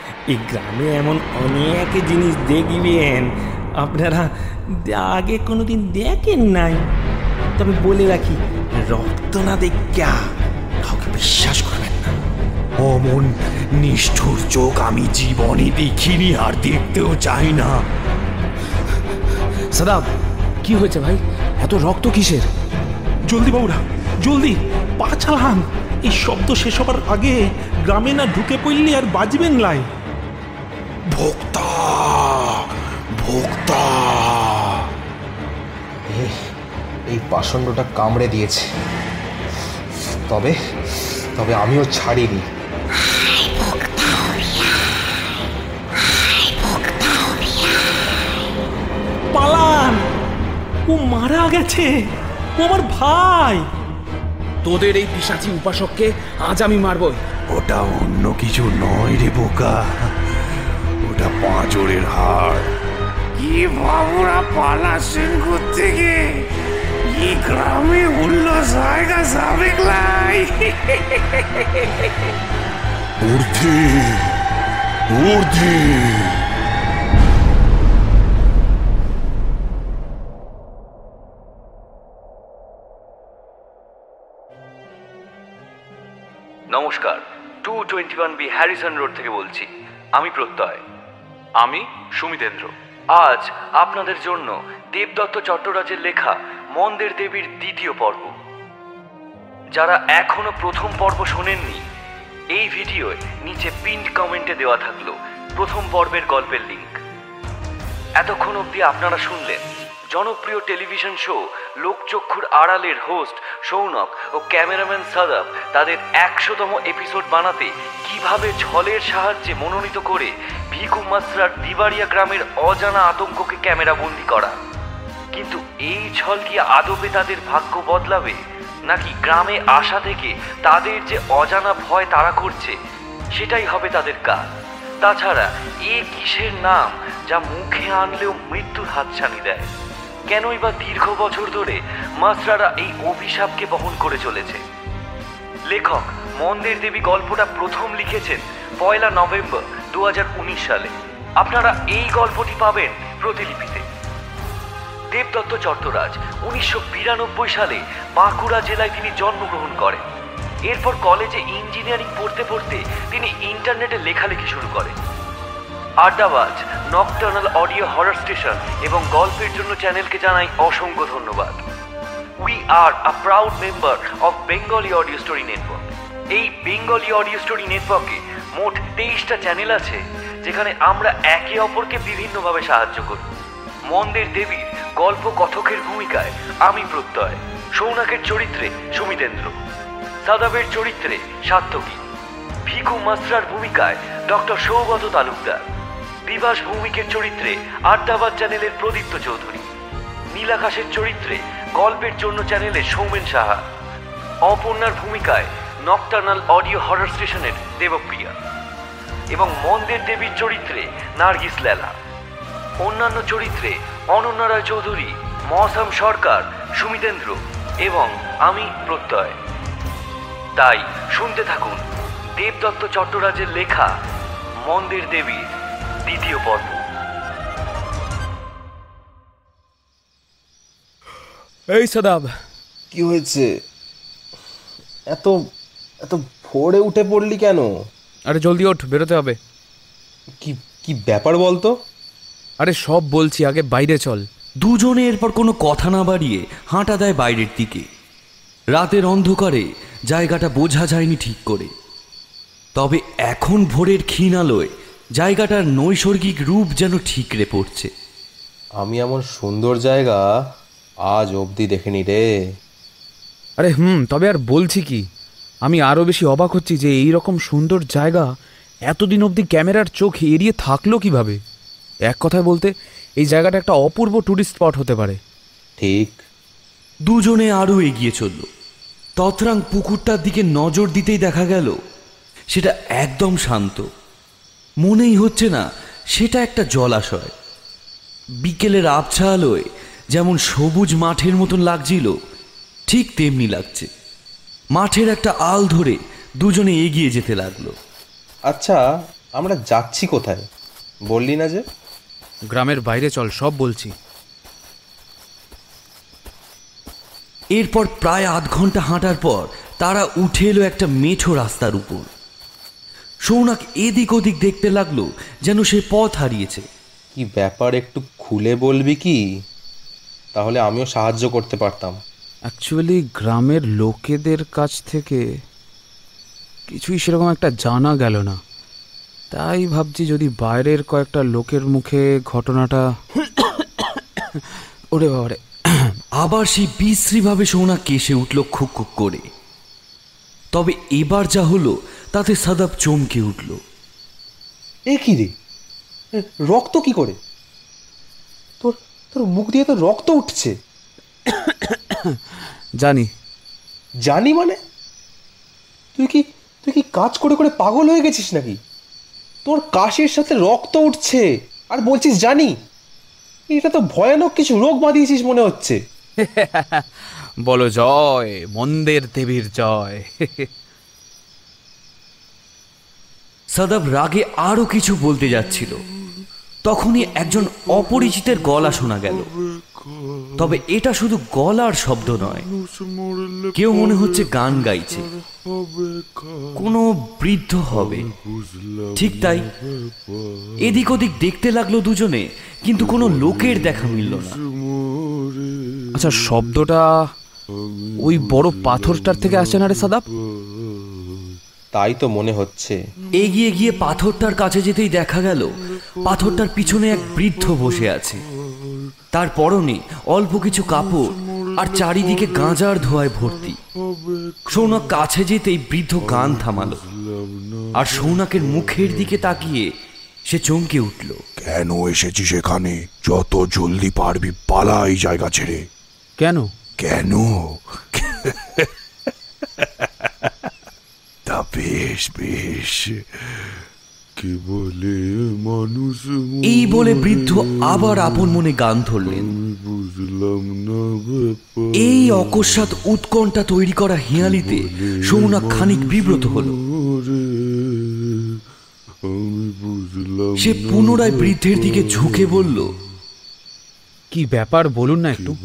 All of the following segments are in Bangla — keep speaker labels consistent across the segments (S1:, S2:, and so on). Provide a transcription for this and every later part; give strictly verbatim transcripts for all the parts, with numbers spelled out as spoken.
S1: এই গ্রামে এমন অনেক জিনিস দেখবেন আপনারা আগে কোনোদিন দেখেন নাই। তবে বলে রাখি, রক্ত না দেখা কাউকে বিশ্বাস করবেন না।
S2: অমন নিষ্ঠুর চোখ আমি জীবনে দেখিনি, আর দেখতেও চাই না।
S3: সাদাব, কি হয়েছে ভাই? এত রক্ত কিসের?
S4: জলদি বাবুরা, জলদি পা চালান। এই শব্দ শেষ হবার আগে গ্রামে না ঢুকে পড়লে আর বাজবেন লাই।
S2: ভোক্তা ভোক্তা
S5: এই পাষণ্ডটা কামড়ে দিয়েছে, তবে তবে আমিও ছাড়িনি।
S4: পালান, ও মারা গেছে, ও আমার ভাই।
S3: তোদের এই পিশাচী উপাসককে আজ আমি মারবই।
S2: ওটা অন্য কিছু নয় রে বোকা, ওটা পাঁচরের হাড়।
S6: কি বাবুরা পালাচ্ছেন থেকে? এই গ্রামে অন্য জায়গা যাবে লাই।
S2: ঊর্ধ্বে ঊর্ধ্বে
S7: নমস্কার, two twenty one B Harrison road থেকে বলছি। আমি প্রত্যয়।
S8: আমি সুমিতেন্দ্র।
S7: আজ আপনাদের জন্য দেবদত্ত চট্টরাজের লেখা মন্দের দেবীর দ্বিতীয় পর্ব। যারা এখনো প্রথম পর্ব শোনেননি, এই ভিডিওর নিচে পিন্ড কমেন্টে দেওয়া থাকলো প্রথম পর্বের গল্পের লিঙ্ক। এতক্ষণ অবধি আপনারা শুনলেন জনপ্রিয় টেলিভিশন শো লোকচক্ষুর আড়ালের হোস্ট সৌনক ও ক্যামেরাম্যান সাদাব তাদের একশোতম এপিসোড বানাতে কিভাবে ছলের সাহায্যে মনোনীত করে ভিকু মাসরার দিবাড়িয়া গ্রামের অজানা আতঙ্ককে ক্যামেরাবন্দি করা। কিন্তু এই ছল কি আদবে তাদের ভাগ্য বদলাবে, নাকি গ্রামে আসা থেকে তাদের যে অজানা ভয় তাড়া করছে সেটাই হবে তাদের কাজ? তাছাড়া এ কিসের নাম যা মুখে আনলেও মৃত্যুর হাতছানি দেয়? কেনই বা দীর্ঘ বছর ধরে মাসরারা এই অভিশাপকে বহন করে চলেছে? লেখক মন্দের দেবী গল্পটা প্রথম লিখেছেন পয়লা নভেম্বর দু হাজার উনিশ সালে। আপনারা এই গল্পটি পাবেন প্রতিলিপিতে। দেবদত্ত চট্টরাজ উনিশশো বিরানব্বই সালে বাঁকুড়া জেলায় তিনি জন্মগ্রহণ করেন। এরপর কলেজে ইঞ্জিনিয়ারিং পড়তে পড়তে তিনি ইন্টারনেটে লেখালেখি শুরু করেন। Addabaj, nocturnal audio horror station এবং গল্পের জন্য চ্যানেলকে জানাই অসংখ্য ধন্যবাদ। We are a proud member of Bengali audio story network. এই বেঙ্গলি অডিও স্টোরি নেটওয়ার্কে মোট তেইশটা চ্যানেল আছে, যেখানে আমরা একে অপরকে বিভিন্নভাবে সাহায্য করি। মন্দের দেবীর গল্প কথকের ভূমিকায় আমি প্রত্যয়, সৌনকের চরিত্রে সুমিতেন্দ্র, সাদাবের চরিত্রে সাত্তকী, ভিকু মাসরার ভূমিকায় ডক্টর সৌগত তালুকদার, বিভাস ভৌমিকের চরিত্রে আড্ডাবাজ চ্যানেলের প্রদীপ্ত চৌধুরী, নীলাকাশের চরিত্রে গল্পের জন্য চ্যানেলের সৌমেন সাহা, অপর্ণার ভূমিকায় নকটার্নাল অডিও হরর স্টেশনের দেবপ্রিয়া এবং মন্দের দেবীর চরিত্রে নার্গিস লেলা। অন্যান্য চরিত্রে অনন্যা রায় চৌধুরী, মৌসম সরকার, সুমিতেন্দ্র এবং আমি প্রত্যয়। তাই শুনতে থাকুন দেবদত্ত চট্টরাজের লেখা মন্দের দেবীর দ্বিতীয় পর্ব।
S3: এই সাদাব,
S5: কি হয়েছে? এত এত ভোরে উঠে পড়লি কেন?
S3: আরে জলদি ওঠ, বেরোতে হবে।
S5: কি কি ব্যাপার বলতো?
S3: আরে সব বলছি, আগে বাইরে চল।
S7: দুজনে এরপর কোনো কথা না বাড়িয়ে হাঁটা দেয় বাইরের দিকে। রাতের অন্ধকারে জায়গাটা বোঝা যায়নি ঠিক করে, তবে এখন ভোরের ক্ষীণ আলোয় জায়গাটার নৈসর্গিক রূপ যেন ঠিকরে পড়ছে।
S5: আমি এমন সুন্দর জায়গা আজ অবধি দেখিনি রে।
S3: আরে হুম, তবে আর বলছি কি, আমি আরও বেশি অবাক হচ্ছি যে এই রকম সুন্দর জায়গা এতদিন অবধি ক্যামেরার চোখ এড়িয়ে থাকলো কিভাবে। এক কথায় বলতে এই জায়গাটা একটা অপূর্ব ট্যুরিস্ট স্পট হতে পারে।
S5: ঠিক।
S7: দুজনে আরও এগিয়ে চলল। তৎরাং পুকুরটার দিকে নজর দিতেই দেখা গেল সেটা একদম শান্ত। মনেই হচ্ছে না সেটা একটা জলাশয়। বিকেলের আবছা আলোয় যেমন সবুজ মাঠের মতন লাগছিল, ঠিক তেমনি লাগছে। মাঠের একটা আল ধরে দুজনে এগিয়ে যেতে লাগলো।
S5: আচ্ছা, আমরা যাচ্ছি কোথায় বললি না যে?
S3: গ্রামের বাইরে চল, সব বলছি।
S7: এরপর প্রায় আধ ঘন্টা হাঁটার পর তারা উঠে এলো একটা মেঠো রাস্তার উপর। সৌনক এদিক ওদিক দেখতে লাগলো, যেন সে পথ হারিয়েছে।
S5: কি ব্যাপার একটু খুলে বলবি কি? তাহলে আমিও সাহায্য করতে পারতাম।
S3: অ্যাকচুয়ালি গ্রামের লোকেদের কাছ থেকে কিছুই সেরকম একটা জানা গেল না, তাই ভাবছি যদি বাইরের কয়েকটা লোকের মুখে ঘটনাটা ওরে বাবারে।
S7: আবার সেই বিশ্রীভাবে সৌনক কেসে উঠল খুক খুক করে। তবে এবার যা হলো তাতে সাদাব চমকে উঠল।
S5: এ কি রে, রক্ত কি করে? তোর তোর মুখ দিয়ে তো রক্ত উঠছে।
S3: জানি
S5: জানি মানে? তুই কি তুই কি কাজ করে করে পাগল হয়ে গেছিস নাকি? তোর কাশির সাথে রক্ত উঠছে আর বলছিস জানি? এটা তো ভয়ানক কিছু রোগ বাঁধিয়েছিস মনে হচ্ছে।
S3: বলো জয়, মন্দের দেবীর জয়।
S7: সাদাব রাগে আরো কিছু বলতে যাচ্ছিল, তখনই একজন অপরিচিতের গলা শোনা গেল। তবে এটা শুধু গলার শব্দ নয়, কেউ মনে হচ্ছে গান গাইছে। কোনো বৃদ্ধ হবে, ঠিক তাই। এদিক ওদিক দেখতে লাগলো দুজনে, কিন্তু কোনো লোকের দেখা মিলল না।
S3: আচ্ছা, শব্দটা ওই বড় পাথরটার থেকে আসছে না রে সাদাব?
S5: তাই তো মনে হচ্ছে।
S7: এগিয়ে গিয়ে পাথরটার কাছে যেতেই দেখা গেল পাথরটার পিছনে এক বৃদ্ধ বসে আছে। তার পরনে অল্প কিছু কাপড় আর চারিদিকে গাঁজার ধোঁয়ায় ভর্তি। সৌনক কাছে যেতেই বৃদ্ধ গান থামালো, আর সৌনকের মুখের দিকে তাকিয়ে সে চমকে উঠল।
S2: কেন এসেছিস এখানে? যত জলদি পারবি পালা এই জায়গা ছেড়ে।
S3: কেন?
S2: কেন? তা বেশ বেশ, কি বলে মানুষ।
S7: এই বলে বৃদ্ধ আবার আপন মনে গান ধরলেন।
S2: বুঝলাম না।
S7: এই অকস্মাৎ উৎকণ্ঠা তৈরি করা হিয়ালিতে সৌনক খানিক বিব্রত হল। সে পুনরায় বৃদ্ধের দিকে ঝুঁকে বলল,
S3: কি ব্যাপার বলুন না একটু।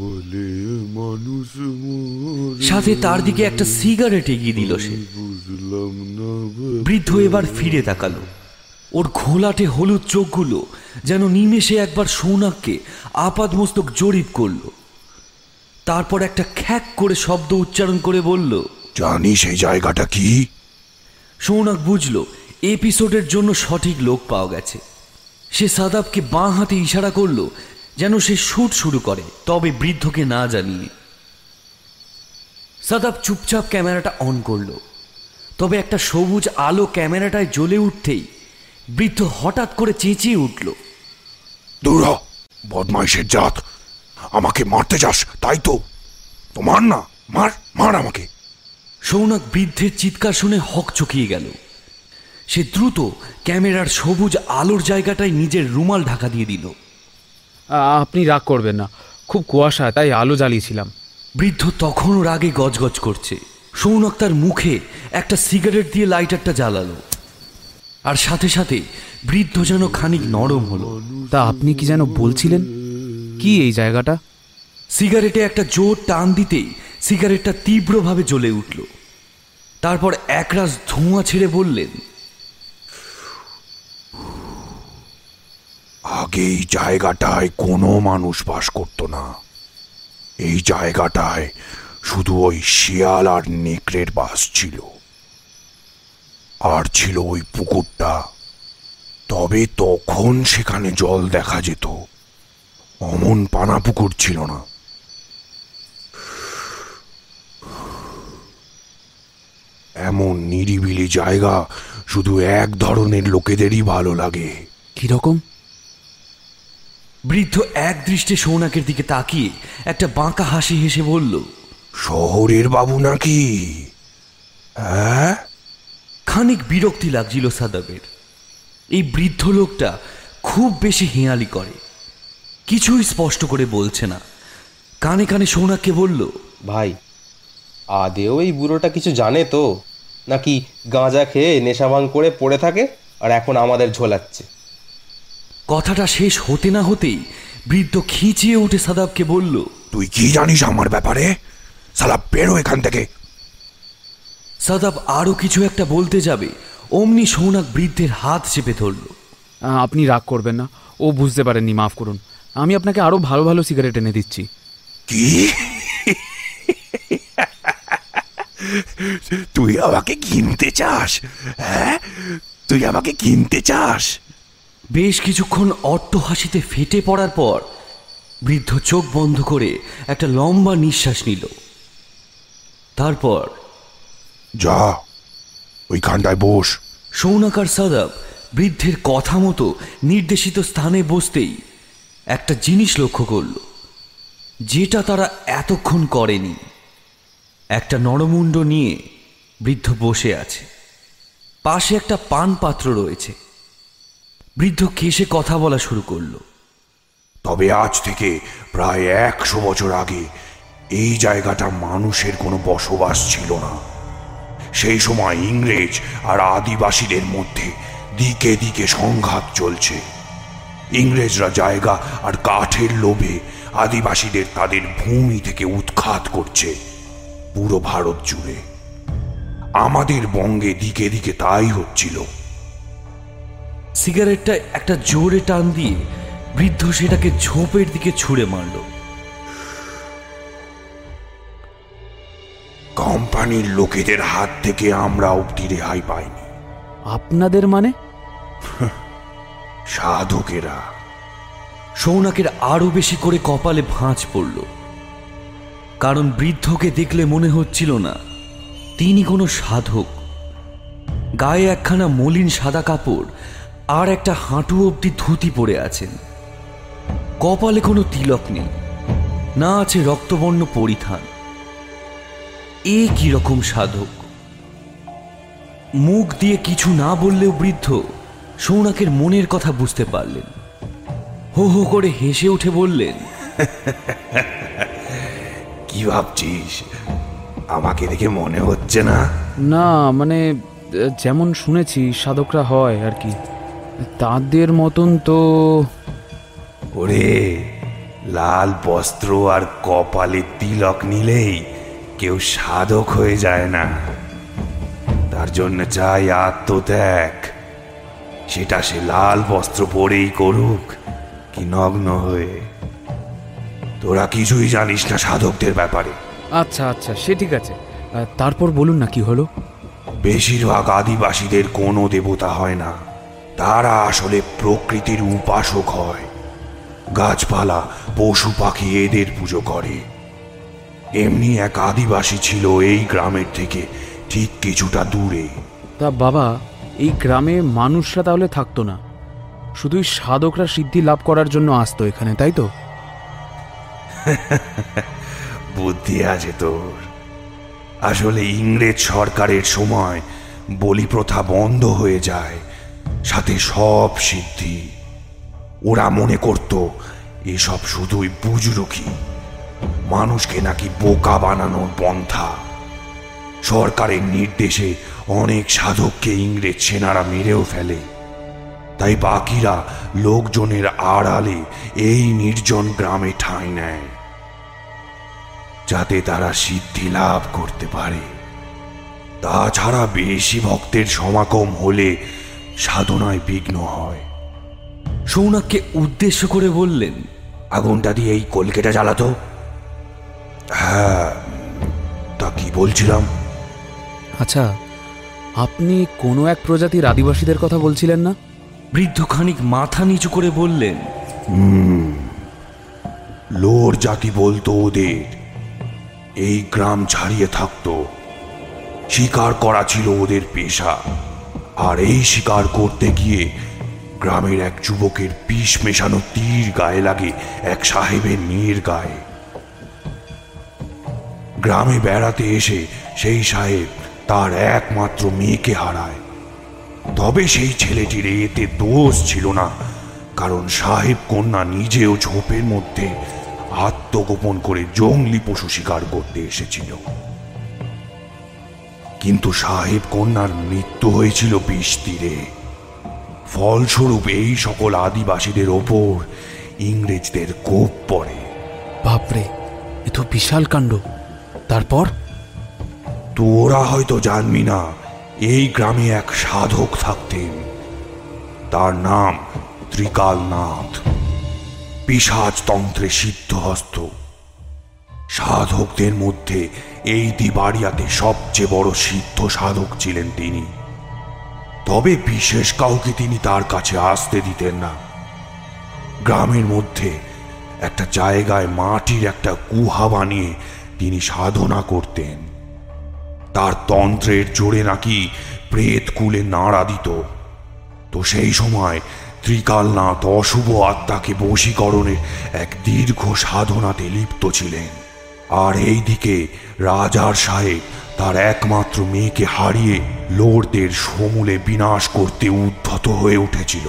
S7: সাথে তার দিকে একটা সিগারেট এগিয়ে দিল সে। বৃদ্ধ এবার ফিরে তাকালো। ওর ঘোলাটে হলুদ চোখগুলো যেন নিমেষে একবার সৌনককে আপাদমস্তক জরিপ করলো। তারপর একটা খ্যাক করে শব্দ উচ্চারণ করে বলল,
S2: জানিস এই জায়গাটা কি?
S7: সৌনক বুঝল এপিসোডের জন্য সঠিক লোক পাওয়া গেছে। সে সাদাবকে বাঁ হাতে ইশারা করলো যেন সে শুট শুরু করে, তবে বৃদ্ধকে না জানিয়ে। সাদাব চুপচাপ ক্যামেরাটা অন করলো। তবে একটা সবুজ আলো ক্যামেরাটায় জ্বলে উঠতেই বৃদ্ধ হঠাৎ করে চেঁচিয়ে উঠল,
S2: দূর হ, বদমাইশের জাত! আমাকে মারতে চাস তাই তো? তোমার না, মার মার আমাকে।
S7: সৌনক বৃদ্ধের চিৎকার শুনে হক চকিয়ে গেল। সে দ্রুত ক্যামেরার সবুজ আলোর জায়গাটায় নিজের রুমাল ঢাকা দিয়ে দিল।
S3: আপনি রাগ করবেন না, খুব কুয়াশা, তাই আলো জ্বালিয়েছিলাম।
S7: বৃদ্ধ তখনও রাগে গজগজ করছে। সৌনক তার মুখে একটা সিগারেট দিয়ে লাইটারটা জ্বালালো, আর সাথে সাথে বৃদ্ধ যেন খানিক নরম হলো।
S3: তা আপনি কি যেন বলছিলেন? কি এই জায়গাটা?
S7: সিগারেটে একটা জোর টান দিতেই সিগারেটটা তীব্রভাবে জ্বলে উঠল। তারপর একরাশ ধোঁয়া ছেড়ে বললেন,
S2: আগে এই জায়গাটায় কোনো মানুষ বাস করত না। এই জায়গাটায় শুধু ওই শিয়াল আর নেকড়ের বাস ছিল, আর ছিল ওই পুকুরটা। তবে তখন সেখানে জল দেখা যেত, অমন পানা পুকুর ছিল না। এমন নিরিবিলি জায়গা শুধু এক ধরনের লোকেদেরই ভালো লাগে।
S3: কিরকম?
S7: বৃদ্ধ এক দৃষ্টে সৌনকের দিকে তাকিয়ে একটা বাঁকা হাসি হেসে বলল,
S2: শহরের বাবু নাকি? হ্যাঁ?
S7: খানিক বিরক্তি লাগছিল সাদাবের। এই বৃদ্ধ লোকটা খুব বেশি হেঁয়ালি করে, কিছুই স্পষ্ট করে বলছে না। কানে কানে সৌনককে বলল,
S5: ভাই, আদেও এই বুড়োটা কিছু জানে তো, নাকি গাঁজা খেয়ে নেশা ভাঙ করে পড়ে থাকে আর এখন আমাদের ঝোলাচ্ছে।
S7: কথাটা শেষ হতে না হতেই বৃদ্ধ খিঁচিয়ে উঠে সাদাবকে বলল,
S2: তুই কি জানিস আমার ব্যাপারে? সালা বেরো এখান থেকে।
S7: সাদাব আরো কিছু একটা বলতে যাবে, অমনি সৌনাক বৃদ্ধের হাত চেপে ধরল।
S3: আপনি রাগ করবেন না, ও বুঝতে পারেননি, মাফ করুন। আমি আপনাকে আরো ভালো ভালো সিগারেট এনে দিচ্ছি।
S2: কি? তুই আমাকে কিনতে চাস? হ্যাঁ, তুই আমাকে কিনতে চাস?
S7: বেশ কিছুক্ষণ অট্টহাসিতে ফেটে পড়ার পর বৃদ্ধ চোখ বন্ধ করে একটা লম্বা নিঃশ্বাস নিল। তারপর,
S2: যা ওইখানটায় বস।
S7: সৌনাক আর সাদাব বৃদ্ধের কথা মতো নির্দেশিত স্থানে বসতেই একটা জিনিস লক্ষ্য করল, যেটা তারা এতক্ষণ করেনি। একটা নরমুণ্ড নিয়ে বৃদ্ধ বসে আছে, পাশে একটা পান পাত্র রয়েছে। বৃদ্ধ কেশে কথা বলা শুরু করলো।
S2: তবে আজ থেকে প্রায় একশো বছর আগে এই জায়গাটা মানুষের কোনো বসবাস ছিল না। সেই সময় ইংরেজ আর আদিবাসীদের মধ্যে দিকে দিকে সংঘাত চলছে। ইংরেজরা জায়গা আর কাঠের লোভে আদিবাসীদের তাদের ভূমি থেকে উৎখাত করছে পুরো ভারত জুড়ে। আমাদের বঙ্গে দিকে দিকে তাই হচ্ছিল।
S7: সিগারেটটা একটা জোরে টান দিয়ে বৃদ্ধ সেটাকে ঝোপের দিকে ছুঁড়ে মারল।
S2: কোম্পানির লোকেদের হাত থেকে আমরা অব্দি রেহাই পাইনি।
S3: আপনাদের মানে?
S2: সাধকেরা।
S7: সৌনাকের আরো বেশি করে কপালে ভাঁজ পড়ল, কারণ বৃদ্ধকে দেখলে মনে হচ্ছিল না তিনি কোনো সাধক। গায়ে একখানা মলিন সাদা কাপড় আর একটা হাঁটু অবধি ধুতি পরে আছেন। কপালে কোনো তিলক নেই, না আছে রক্তবর্ণ পরিধান। এ কি রকম সাধক? মুখ দিয়ে কিছু না বললেও বৃদ্ধ সৌনাকের মনের কথা বুঝতে পারলেন। হো হো করে হেসে উঠে বললেন,
S2: কি ভাবছিস? আমাকে দেখে মনে হচ্ছে না?
S3: না, মানে যেমন শুনেছি সাধকরা হয় আর কি, তাদের মতন তো।
S2: ওরে, লাল বস্ত্র আর কপালে তিলক নিলেই কেউ সাধক হয়ে যায় না। তার জন্য চাই আত্মত্যাগ। সেটা সে লাল বস্ত্র পরেই করুক কি নগ্ন হয়ে। তোরা কিছুই জানিস না সাধকদের ব্যাপারে।
S3: আচ্ছা আচ্ছা, সে ঠিক আছে, তারপর বলুন না কি হলো।
S2: বেশিরভাগ আদিবাসীদের কোনো দেবতা হয় না, তারা আসলে প্রকৃতির উপাসক হয়। গাছপালা, পশু পাখি এদের পুজো করে। এমনি এক আদিবাসী ছিল এই গ্রামের থেকে ঠিক কিছুটা দূরে।
S3: তা বাবা, এই গ্রামে মানুষরা তাহলে থাকতো না, শুধুই সাধকরা সিদ্ধি লাভ করার জন্য আসতো এখানে, তাই তো?
S2: বুদ্ধি আছে তোর। আসলে ইংরেজ সরকারের সময় বলি প্রথা বন্ধ হয়ে যায়, সাথে সব সিদ্ধি। ওরা মনে করত এসব শুধুই বুজরুকি, মানুষকে নাকি বোকা বানানোর পন্থা। সরকারের নির্দেশে অনেক সাধককে ইংরেজ সেনারা মেরেও ফেলে। তাই বাকিরা লোকজনের আড়ালে এই নির্জন গ্রামে ঠাঁই নেয়, যাতে তারা সিদ্ধি লাভ করতে পারে। তাছাড়া বেশি ভক্তের সমাগম হলে সাধনায় বিঘ্ন হয়।
S7: সৌনাককে উদ্দেশ্য করে বললেন,
S2: আগুনটা দিয়ে এই কলকেটা জ্বালাতো। হ্যাঁ, তা কি বলছিলাম?
S3: আচ্ছা, আপনি কোনো এক প্রজাতির আদিবাসীদের কথা বলছিলেন না?
S7: বৃদ্ধ খানিক মাথা নিচু করে বললেন,
S2: হুম, লোর জাতি বলতো ওদের। এই গ্রাম ছাড়িয়ে থাকতো, শিকার করা ছিল ওদের পেশা। আর এই শিকার করতে গিয়ে গ্রামের এক যুবকের বিষ মেশানো তীর গায়ে লাগে এক সাহেবের মেয়ের গায়ে। গ্রামে বেড়াতে এসে সেই সাহেব তার একমাত্র মেয়েকে হারায়। তবে সেই ছেলেটির এতে দোষ ছিল না, কারণ সাহেব কন্যা নিজেও ঝোপের মধ্যে আত্মগোপন করে জংলি পশু শিকার করতে এসেছিল। কিন্তু সাহেব কন্যার মৃত্যু হয়েছিল বিষ তীরে। ফলস্বরূপ এই সকল আদিবাসীদের ওপর ইংরেজদের কোপ পড়ে।
S3: বাপরে, এ তো বিশাল কাণ্ড। তারপর?
S2: তোরা হয়তো জানবি না, এই গ্রামে এক সাধক থাকতেন। তার নাম ত্রিকালনাথ, পিশাচ তন্ত্রে সিদ্ধহস্ত। সাধকদের মধ্যে এই দিবাড়িয়াতে সবচেয়ে বড় সিদ্ধ সাধক ছিলেন তিনি। তবে বিশেষ কাউকে তিনি তার কাছে আসতে দিতেন না। গ্রামের মধ্যে একটা জায়গায় মাটির একটা গুহা বানিয়ে তিনি সাধনা করতেন। তার তন্ত্রের জোরে নাকি প্রেত কুলে নাড়া দিত। তো সেই সময় ত্রিকালনাথ অশুভ আত্মাকে বশীকরণের এক দীর্ঘ সাধনাতে লিপ্ত ছিলেন। আর এই দিকে রাজার সাহেব তার একমাত্র মেয়েকে হারিয়ে লোরদের সমূলে বিনাশ করতে উদ্ধত হয়ে উঠেছিল।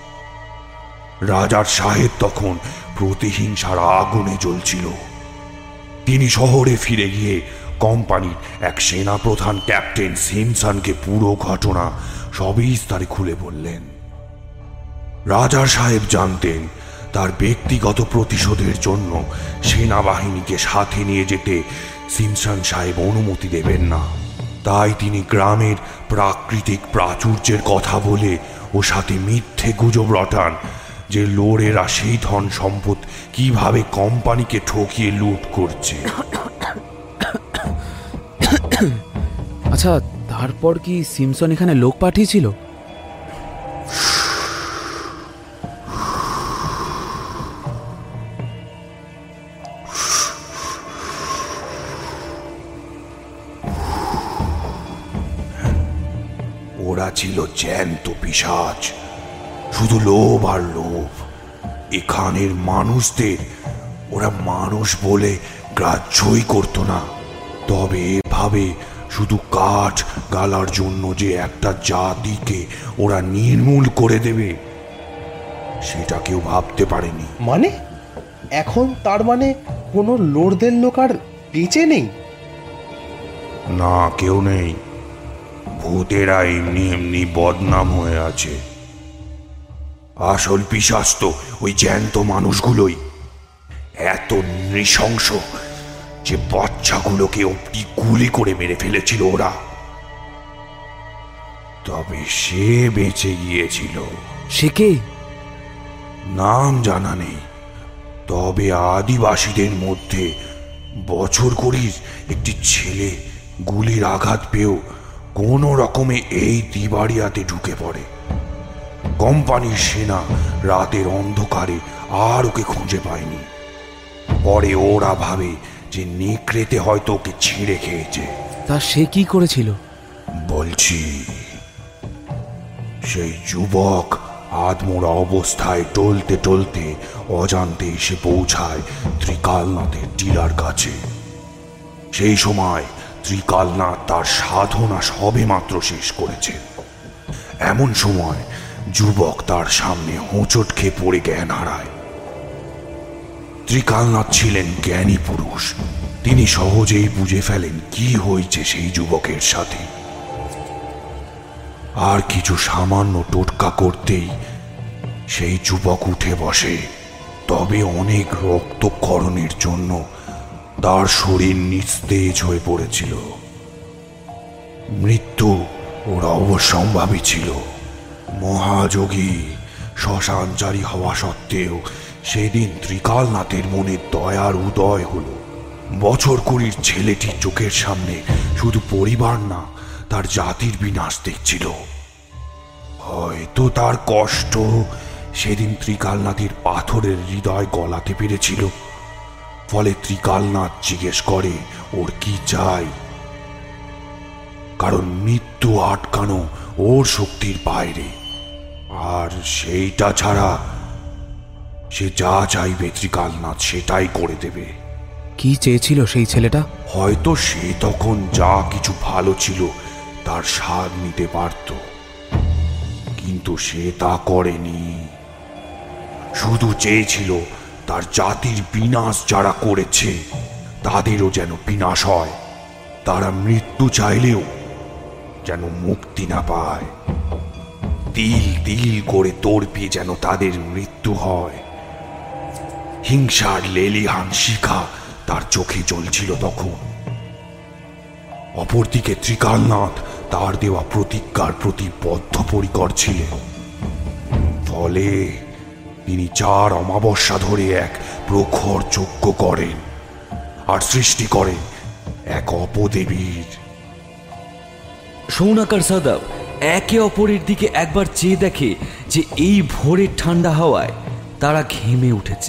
S2: রাজার সাহেব তখন প্রতিহিংসার আগুনে জ্বলছিল। তিনি শহরে ফিরে গিয়ে কোম্পানির এক সেনাপ্রধান ক্যাপ্টেন সিমসনকে পুরো ঘটনা সবিস্তারে খুলে বললেন। রাজার সাহেব জানতেন তার ব্যক্তিগত প্রতিশোধের জন্য সেনাবাহিনীকে সাথে নিয়ে যেতে সিমসন সাহেব অনুমতি দেবেন না। তাই তিনি গ্রামের প্রাকৃতিক প্রাচুর্যের কথা বলে ও সাথে মিথ্যে গুজব রটান যে লোরেরা সেই ধন সম্পদ কিভাবে কোম্পানিকে ঠকিয়ে লুট করছে।
S3: আচ্ছা, তারপর কি সিমসন এখানে লোক পাঠিয়েছিল?
S2: ওরা ছিল জ্যান্ত পিশাচ, শুধু লোভ আর লোভ। এখানের মানুষদের ওরা মানুষ বলে গ্রাহ্যই করতো না। তবে এভাবে শুধু কাঠ গালার জন্য যে একটা জাতিকে ওরা নির্মূল করে দেবে, সেটা কেউ ভাবতে পারেনি।
S5: মানে এখন তার মানে কোনো লোরদের লোক আর বেঁচে নেই?
S2: না, কেউ নেই। ভূতেরা এমনি এমনি বদনাম হয়ে আছে। আসল পিশাচ তো ওই জ্যান্ত মানুষগুলোই। এত নৃশংস যে বাচ্চাগুলোকে অব্দি গুলি করে মেরে ফেলেছিল ওরা। তবে সে বেঁচে গিয়েছিল।
S3: সে কে?
S2: নাম জানা নেই। তবে আদিবাসীদের মধ্যে বছর কুড়ির একটি ছেলে গুলির আঘাত পেয়েও কোনো রকমে এই দিবাড়িয়াতে ঢুকে পড়ে। কোম্পানির সেনা রাতের অন্ধকারে আর ওকে খুঁজে পায়নি। পরে ওরা ভাবে যে নেকড়েতে হয়তো ওকে ছিঁড়ে খেয়েছে।
S3: তা সে কি করেছিল?
S2: বলছি, সেই যুবক আধমোড়া অবস্থায় টলতে টলতে অজান্তে এসে পৌঁছায় ত্রিকালনাথের টিলার কাছে। সেই সময় ত্রিকালনাথ তার সাধনা সবে মাত্র শেষ করেছে। এমন সময় যুবক তার সামনে হোঁচট খেয়ে পড়ে জ্ঞান হারায়। ত্রিকালনাথ ছিলেন জ্ঞানী পুরুষ। তিনি সহজেই বুঝে ফেলেন কি হয়েছে সেই যুবকের সাথে। আর কিছু সামান্য টোটকা করতেই সেই যুবক উঠে বসে। তবে অনেক রক্তক্ষরণের জন্য তার শরীর নিস্তেজ হয়ে পড়েছিল। মৃত্যু ওর অবশ্যম্ভাবী ছিল। মহাযোগী শ্মশানচারী হওয়া সত্ত্বেও সেদিন ত্রিকালনাথের মনে দয়ার উদয় হলো। বছর কুড়ির ছেলেটি চোখের সামনে শুধু পরিবার না, তার জাতির বিনাশ দেখছিল। হয়তো তার কষ্ট সেদিন ত্রিকালনাথের পাথরের হৃদয় গলাতে পেরেছিল। ফলে ত্রিকালনাথ জিজ্ঞেস করে ওর কি চাই। কারণ মৃত্যু আটকানো ওর শক্তির বাইরে। আর সেইটা ছাড়া সে যা চাইবে ত্রিকালনাথ সেটাই করে দেবে।
S3: কি চেয়েছিল সেই ছেলেটা?
S2: হয়তো সে তখন যা কিছু ভালো ছিল তার স্বাদ নিতে পারত, কিন্তু সে তা করেনি। শুধু চেয়েছিল তার জাতির বিনাশ যারা করেছে তাদেরও যেন বিনাশ হয়। তারা মৃত্যু চাইলেও যেন মুক্তি না পায়। তিল তিল করে তড়পে যেন তাদের মৃত্যু হয়। হিংসার লেলিহান শিখা তার চোখে জ্বলছিল তখন। অপরদিকে ত্রিকালনাথ তার দেওয়া প্রতিজ্ঞার প্রতি বদ্ধপরিকর ছিলেন। ফলে তিনি চার অমাবস্যা ধরে এক প্রখর যজ্ঞ করেন আর সৃষ্টি করেন এক অপদেবীর।
S7: সৌনক আর সাদাব একে অপরের দিকে একবার চেয়ে দেখে যে এই ভোরের ঠান্ডা হাওয়ায় তারা ঘেমে উঠেছে।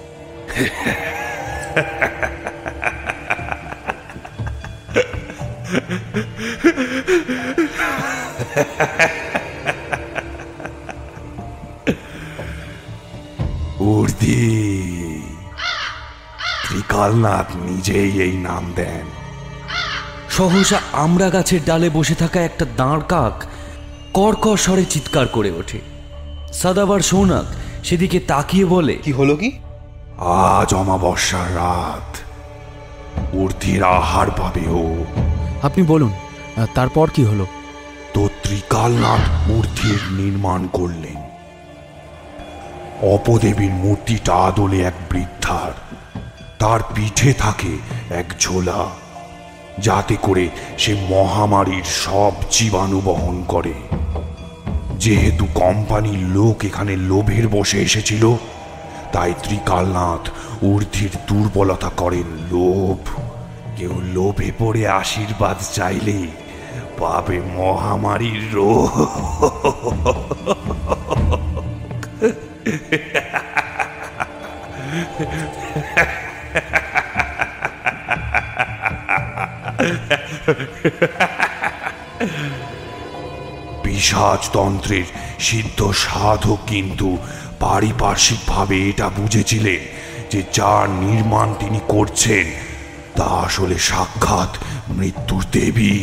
S2: উর্দি, ত্রিকালনাথ নিজেই এই নাম দেন।
S7: সহসা আমড়া গাছের ডালে বসে থাকা একটা দাঁড় কাক কর্কর স্বরে চিৎকার করে ওঠে। সাদাব আর সৌনক সেদিকে তাকিয়ে বলে,
S5: কি হলো কি?
S2: আজ অমাবস্যার রাত, উর্দির আহার পাবে ও।
S3: আপনি বলুন, তারপর কি হলো?
S2: তো ত্রিকালনাথ উর্দির নির্মাণ করলেন। অপদেবীর মূর্তিটা আদলে এক বৃদ্ধার, তার পিঠে থাকে এক ঝোলা, যাতে করে সে মহামারীর সব জীবাণু বহন করে। যেহেতু কোম্পানির লোক এখানে লোভের বসে এসেছিল, তাই ত্রিকালনাথ উর্দির দুর্বলতা করেন লোভ। কেউ লোভে পড়ে আশীর্বাদ চাইলে পাবে মহামারীর রোগ। পিশাচতন্ত্রের সিদ্ধ সাধক কিন্তু পারিপার্শ্বিকভাবে এটা বুঝেছিলেন যে যার নির্মাণ তিনি করছেন তা আসলে সাক্ষাৎ মৃত্যুর দেবী।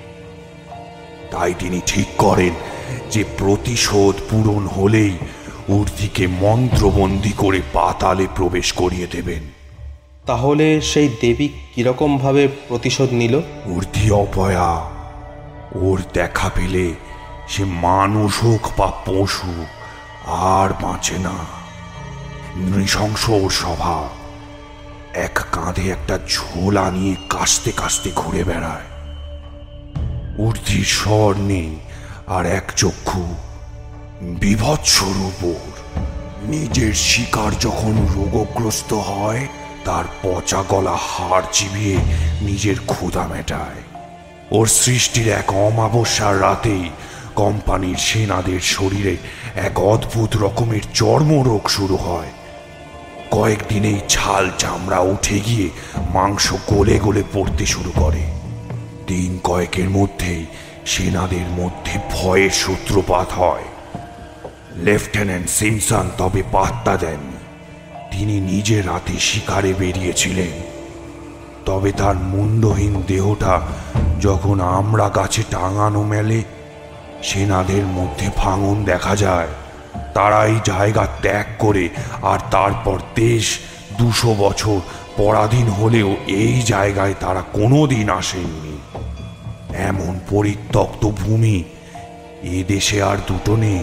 S2: তাই তিনি ঠিক করেন যে প্রতিশোধ পূরণ হলেই উর্দিকে মন্ত্রবন্দী করে পাতালে প্রবেশ করিয়ে দেবেন।
S5: তাহলে সেই দেবী কিরকম ভাবে প্রতিশোধ নিল?
S2: উর্দি অপয়া, ওর দেখা পেলে সে মানুষ হোক বা পশু আর বাঁচে না। নৃশংস ওর স্বভাব। এক কাঁধে একটা ঝোলা নিয়ে কাশতে কাশতে ঘুরে বেড়ায়। উর্দির স্বর নেই আর এক চক্ষু, বিভৎস রূপ ওর। নিজের শিকার যখন রোগগ্রস্ত হয়, তার পচা গলা হাড় চিবিয়ে নিজের ক্ষুধা মেটায়। ওর সৃষ্টির এক অমাবস্যার রাতেই কোম্পানির সেনাদের শরীরে এক অদ্ভুত রকমের চর্মরোগ শুরু হয়। কয়েকদিনেই ছাল চামড়া উঠে গিয়ে মাংস গলে গলে পড়তে শুরু করে। দিন কয়েকের মধ্যেই সেনাদের মধ্যে ভয়ের সূত্রপাত হয়। লেফটেন্যান্ট সিমসন তবে পাত্তা দেননি। তিনি নিজে রাতে শিকারে বেরিয়েছিলেন। তবে তার মুন্ডহীন দেহটা যখন আমড়া গাছে টাঙানো মেলে, সেনাদের মধ্যে ভাঙন দেখা যায়। তারা এই জায়গা ত্যাগ করে আর তারপর দেশ দুশো বছর পরাধীন হলেও এই জায়গায় তারা কোনো দিন আসেননি। এমন পরিত্যক্ত ভূমি এ দেশে আর দুটো নেই।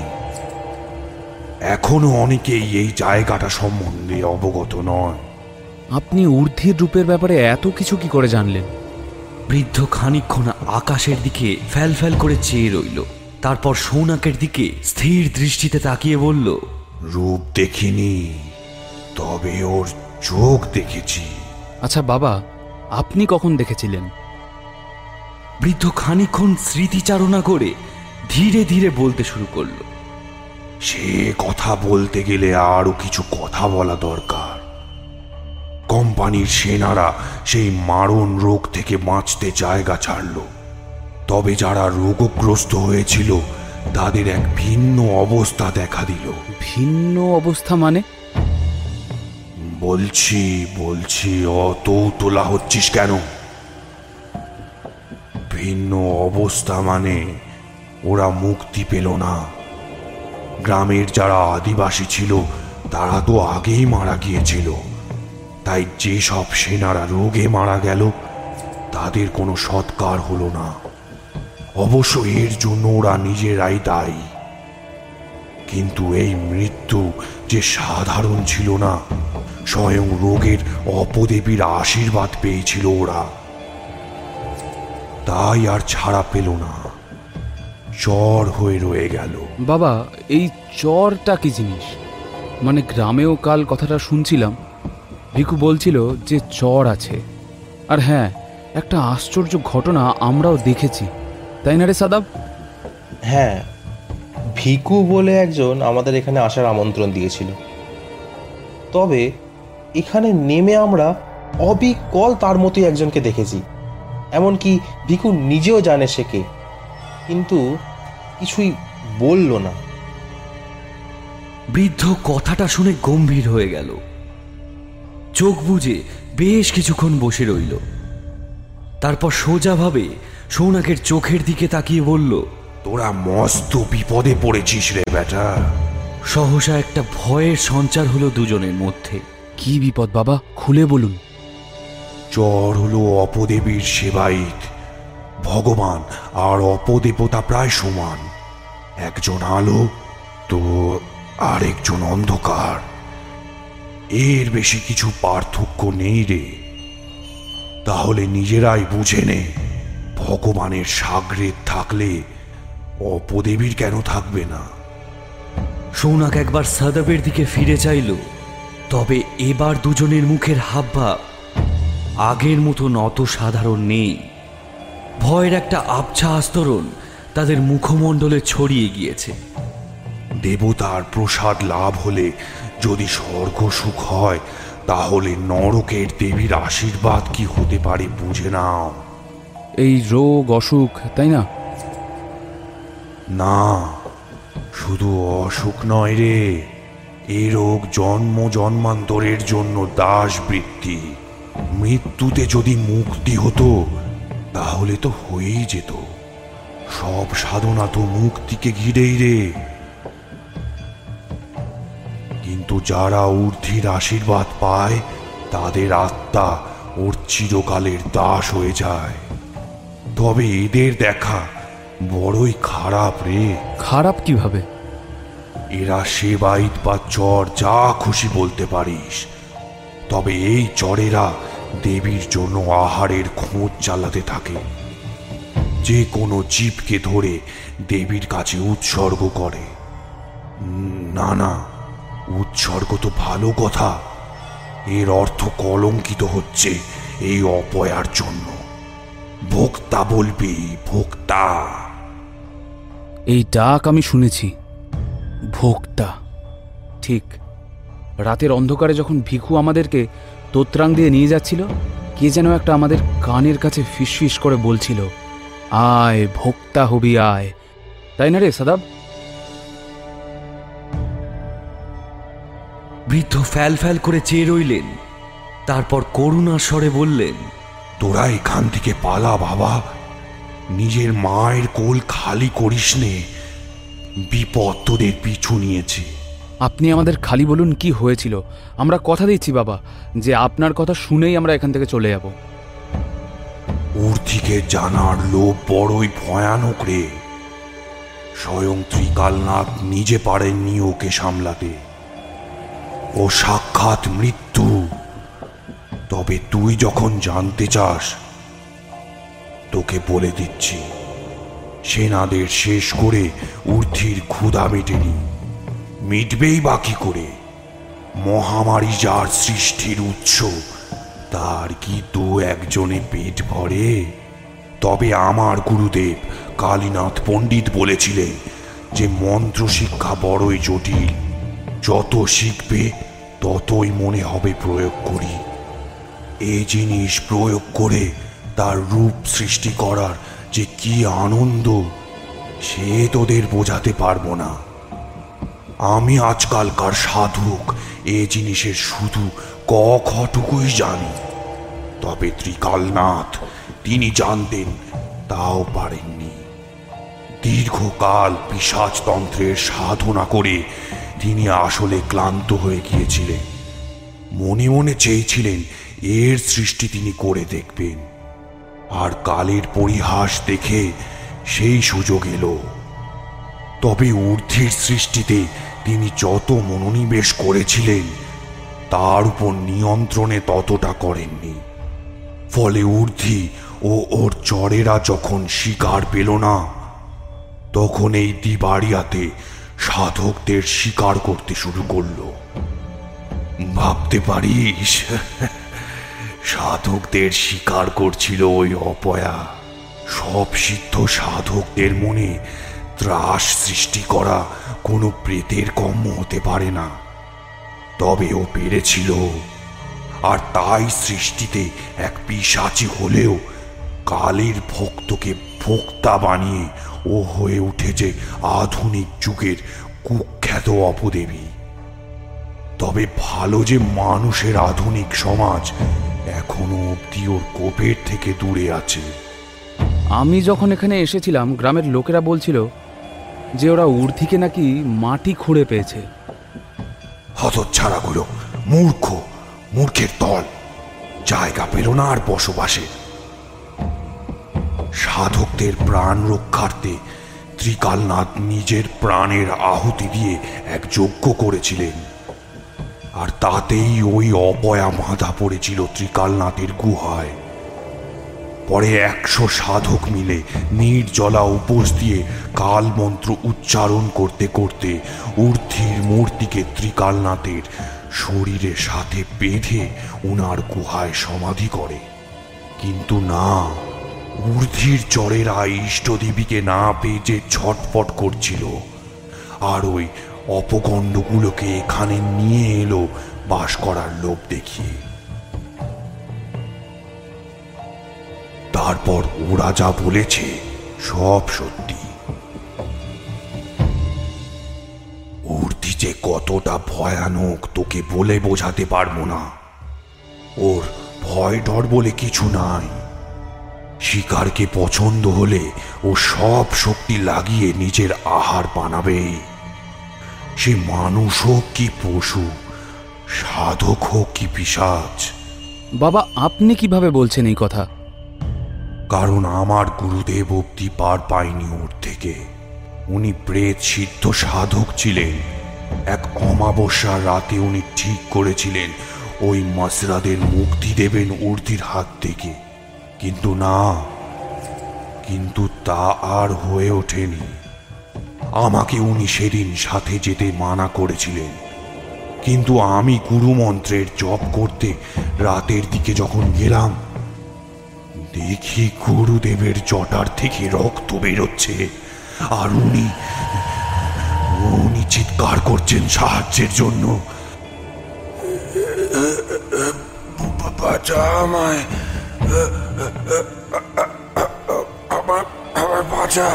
S2: এখনো অনেকেই এই জায়গাটা সম্বন্ধে অবগত নয়।
S3: আপনি ঊর্ধ্বের রূপের ব্যাপারে এত কিছু কি করে জানলেন?
S7: বৃদ্ধ খানিকক্ষণ আকাশের দিকে ফ্যাল ফ্যাল করে চেয়ে রইল। তারপর সৌনকের দিকে স্থির দৃষ্টিতে তাকিয়ে বলল,
S2: রূপ দেখিনি, তবে ওর চোখ দেখেছি।
S3: আচ্ছা বাবা, আপনি কখন দেখেছিলেন?
S7: বৃদ্ধ খানিকক্ষণ স্মৃতিচারণা করে ধীরে ধীরে বলতে শুরু করলো,
S2: সে কথা বলতে গেলে আরো কিছু কথা বলা দরকার। কোম্পানির সেনারা সেই মারণ রোগ থেকে বাঁচতে জায়গা ছাড়ল। তবে যারা রোগগ্রস্ত হয়েছিল তাদের এক ভিন্ন অবস্থা দেখা দিল।
S3: ভিন্ন অবস্থা মানে?
S2: বলছি বলছি অত তোলা হচ্ছিস কেন? ভিন্ন অবস্থা মানে ওরা মুক্তি পেল না। গ্রামের যারা আদিবাসী ছিল তারা তো আগেই মারা গিয়েছিল। তাই যেসব সেনারা রোগে মারা গেল তাদের কোনো সৎকার হলো না। অবশ্য এর জন্য ওরা নিজেরাই দায়ী। কিন্তু এই মৃত্যু যে সাধারণ ছিল না, স্বয়ং রোগের অপদেবীর আশীর্বাদ পেয়েছিল ওরা। তাই আর ছাড়া পেল না, জ্বর হয়ে রয়ে গেল।
S3: বাবা, এই চরটা কি জিনিস? মানে গ্রামেও কাল কথাটা শুনছিলাম, ভিকু বলছিল যে চর আছে। আর হ্যাঁ, একটা আশ্চর্য ঘটনা আমরাও দেখেছি, তাই না রে সাদাব?
S5: হ্যাঁ, ভিকু বলে একজন আমাদের এখানে আসার আমন্ত্রণ দিয়েছিল। তবে এখানে নেমে আমরা অবিকল তার মতোই একজনকে দেখেছি। এমনকি ভিকু নিজেও জানে সে কে, কিন্তু কিছুই বলল না।
S7: বৃদ্ধ কথাটা শুনে গম্ভীর হয়ে গেল, চোখ বুজে বেশ কিছুক্ষণ বসে রইল। তারপর সোজাভাবে সৌনাকের চোখের দিকে তাকিয়ে বলল,
S2: তোরা মস্ত বিপদে পড়েছিস রে বেটা।
S7: সহসা একটা ভয়ের সঞ্চার হলো দুজনের মধ্যে।
S3: কি বিপদ বাবা, খুলে বলুন।
S2: চর হলো অপদেবীর সেবায়িত। ভগবান আর অপদেবতা প্রায় সমান, একজন আলো তো আরেকজন অন্ধকার। এর বেশি কিছু পার্থক্য নেই রে। তাহলে নিজেরাই বুঝে নে, ভগবানের সাগরেদ থাকলে অপদেবীর কেন থাকবে না?
S7: সৌনাক একবার সাদাবের দিকে ফিরে চাইল, তবে এবার দুজনের মুখের হাবভাব আগের মতো নত সাধারণ নেই। ভয়ের একটা আবছা আস্তরণ তাদের মুখমণ্ডলে ছড়িয়ে গিয়েছে।
S2: দেবতার প্রসাদ লাভ হলে যদি স্বর্গ সুখ হয়, তাহলে নরকের দেবীর আশীর্বাদ কি হতে পারে বুঝে নাও।
S3: এই রোগ অসুখ, তাই না?
S2: না, শুধু অসুখ নয় রে, এ রোগ জন্ম জন্মান্তরের জন্য দাস বৃত্তি। মৃত্যুতে যদি মুক্তি হতো তাহলে তো হয়েই যেত। সব সাধনা তো মুক্তিকে ঘিরেই রে। কিন্তু যারা ঊর্ধ্বের আশীর্বাদ পায়, তাদের আত্মা ওর চিরকালের দাস হয়ে যায়। তবে এদের দেখা বড়ই খারাপ রে।
S3: খারাপ কিভাবে?
S2: এরা সেবায়িত বা চর যা খুশি বলতে পারিস, তবে এই চরেরা দেবীর জন্য আহারের খোঁজ চালাতে থাকে। যে কোনো জীবকে ধরে দেবীর কাছে উৎসর্গ করে। না না, উৎসর্গ তো ভালো কথা, এর অর্থ কলঙ্কিত হচ্ছে এই অপয়ার জন্য। ভোক্তা বলবি, ভোক্তা।
S3: এই ডাক আমি শুনেছি, ভোক্তা। ঠিক রাতের অন্ধকারে যখন ভিখু আমাদেরকে তোত্রাং দিয়ে নিয়ে যাচ্ছিল, কে যেন একটা আমাদের কানের কাছে ফিসফিস করে বলছিল, আয় ভোক্তা হবি আয়। তাই না রে সাদাব?
S7: বৃদ্ধ ফ্যাল ফ্যাল করে চেয়ে রইলেন, তারপর করুণার স্বরে বললেন,
S2: তোরা এখান থেকে পালা বাবা, নিজের মায়ের কোল খালি করিস নে। বিপদ তোদের পিছু নিয়েছে।
S3: আপনি আমাদের খালি বলুন কি হয়েছিল, আমরা কথা দিচ্ছি বাবা যে আপনার কথা শুনেই আমরা এখান থেকে চলে যাব।
S2: ওর থেকে জানার লোভ বড়ই ভয়ানক রে। স্বয়ং ত্রিকালনাথ নিজে পারেননি ওকে সামলাতে। ও সাক্ষাৎ মৃত্যু। তবে তুই যখন জানতে চাস, তোকে বলে দিচ্ছি, সেনাদের শেষ করে ঊর্ধ্বের ক্ষুধা মেটেনি, মিটবেই বাকি করে। মহামারী যার সৃষ্টির উৎস, তার কি দু একজনে পেট ভরে? তবে আমার গুরুদেব কালীনাথ পণ্ডিত বলেছিলেন যে মন্ত্র শিক্ষা বড়ই জটিল, যত শিখবে ততই মনে হবে প্রয়োগ করি। এই জিনিস প্রয়োগ করে তার রূপ সৃষ্টি করার যে কি আনন্দ, সে তোদের বোঝাতে পারবো না। আমি আজকালকার সাধক এ জিনিসের শুধু ক খটুকুই জানি, তবে ত্রিকালনাথ তিনি জানতেন, তাও পারেননি। দীর্ঘকাল পিশাচতন্ত্রের সাধনা করে তিনি আসলে ক্লান্ত হয়ে গিয়েছিলেন। মনে মনে চেয়েছিলেন এর সৃষ্টি তিনি করে দেখবেন, আর কালের পরিহাস দেখে সেই সুযোগ এলো। তবে ঊর্ধ্বের সৃষ্টিতে তিনি যত মনোনিবেশ করেছিলেন তার উপর নিয়ন্ত্রণে ততটা করেননি। ফলে ঊর্ধ্বী ও ওর চরেরা যখন শিকার পেল না, তখন এই দিবাড়িয়াতে সাধকদের শিকার করতে শুরু করলো। ভাবতে পারিস, সাধকদের শিকার করছিল ওই অপয়া। সব সিদ্ধ সাধকদের মনে ত্রাস সৃষ্টি করা কোনো প্রেতের কম্য হতে পারে না, তবে ও পেরেছিল। আর তাই সৃষ্টিতে এক পিশাচী হলেও কালের ভক্তকে ভোক্তা বানিয়ে ও হয়ে উঠেছে আধুনিক যুগের কুখ্যাত অপদেবী। তবে ভালো যে মানুষের আধুনিক সমাজ এখনো অব্দি ওর কোপের থেকে দূরে আছে।
S3: আমি যখন এখানে এসেছিলাম, গ্রামের লোকেরা বলছিল যে ওরা ঊর্ধ্বীকে নাকি মাটি খুঁড়ে পেয়েছে।
S2: হতচ্ছাড়াগুলো, মূর্খ, মূর্খের দল, জায়গা পেল না আর বসবাসে। সাধকদের প্রাণ রক্ষার্থে ত্রিকালনাথ নিজের প্রাণের আহুতি দিয়ে এক যজ্ঞ করেছিলেন, আর তাতেই ওই অপয়া বাঁধা পড়েছিল ত্রিকালনাথের গুহায়। পরে একশো সাধক মিলে নির্জলা উপোস দিয়ে কাল মন্ত্র উচ্চারণ করতে করতে ঊর্ধ্বীর মূর্তিকে ত্রিকালনাথের শরীরের সাথে বেঁধে উনার গুহায় সমাধি করে। কিন্তু না, ঊর্ধ্বীর চরেরা ইষ্টদেবীকে না পেয়ে যে ছটফট করছিল, আর ওই অপগণ্ডগুলোকে এখানে নিয়ে এলো বাস করার লোভ দেখিয়ে। তারপর ওরা যা বলেছে সব সত্যি। ঊর্ধ্বী যে কতটা ভয়ানক তোকে বলে বোঝাতে পারবো না। ওর ভয় ডর বলে কিছু নাই। শিকারকে পছন্দ হলে ও সব শক্তি লাগিয়ে নিজের আহার বানাবে। সে মানুষ হোক কি পশু, সাধক হোক কি পিশাচ।
S3: বাবা, আপনি কিভাবে বলছেন এই কথা?
S2: কারণ আমার গুরুদেব অব্দি পার পায়নি ওর থেকে। উনি প্রেত সিদ্ধ সাধক ছিলেন। এক অমাবস্যার রাতে উনি ঠিক করেছিলেন ওই মাসরাদের মুক্তি দেবেন ঊর্ধ্বীর হাত থেকে। কিন্তু না, কিন্তু তা আর হয়ে ওঠেনি। আমাকে উনি সেদিন সাথে যেতে মানা করেছিলেন, কিন্তু আমি গুরুমন্ত্রের জপ করতে রাতের দিকে যখন গেলাম, দেখি গুরুদেবের জটার থেকে রক্ত বেরোচ্ছে, আর উনি উনি চিৎকার করছেন সাহায্যের জন্য। বাঁচা আমায়, আমার আমার বাঁচা।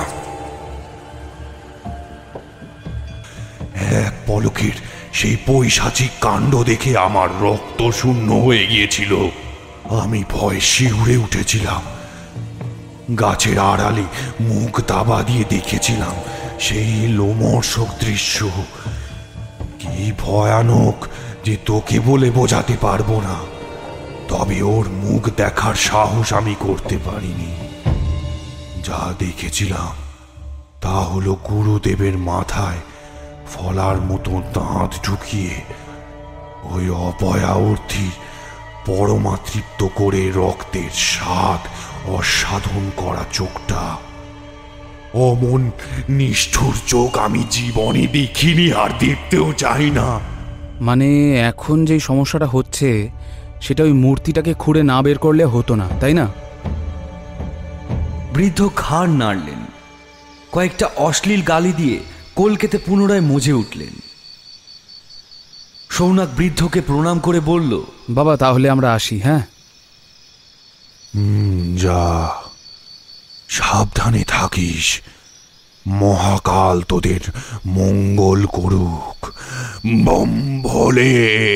S2: এক পলকের সেই পৈশাচিক কাণ্ড দেখে আমার রক্ত শূন্য হয়ে গিয়েছিল। আমি ভয়ে শিউরে উঠেছিলাম। গাছের আড়ালে মুখ দাবা দিয়ে দেখেছিলাম সেই লোমহর্ষক দৃশ্য। কি ভয়ানক যে তোকে বলে বোঝাতে পারবো না। তবে ওর মুখ দেখার সাহস আমি করতে পারিনি। যা দেখেছিলাম তা হলো গুরুদেবের মাথায় ফলার মতো দাঁত ঢুকিয়ে ওই অপয়া ঊর্ধ্বীর পরমাতৃপ্ত করে রক্তের স্বাদ অসাধন করা চোখটা। অমন নিষ্ঠুর চোখ আমি জীবনে দেখিনি, আর দেখতেও চাই না।
S3: মানে এখন যে সমস্যাটা হচ্ছে সেটা ওই মূর্তিটাকে খুঁড়ে না বের করলে হতো না, তাই না?
S7: বৃদ্ধ ঘাড় নাড়লেন, কয়েকটা অশ্লীল গালি দিয়ে কলকেতে পুনরায় মজে উঠলেন। সৌনক বৃদ্ধকে প্রণাম করে বলল,
S3: বাবা, তাহলে আমরা আসি। হ্যাঁ,
S2: হুম, যা, সাবধানে থাকিস। মহাকাল তোদের মঙ্গল করুক। বম ভোলে।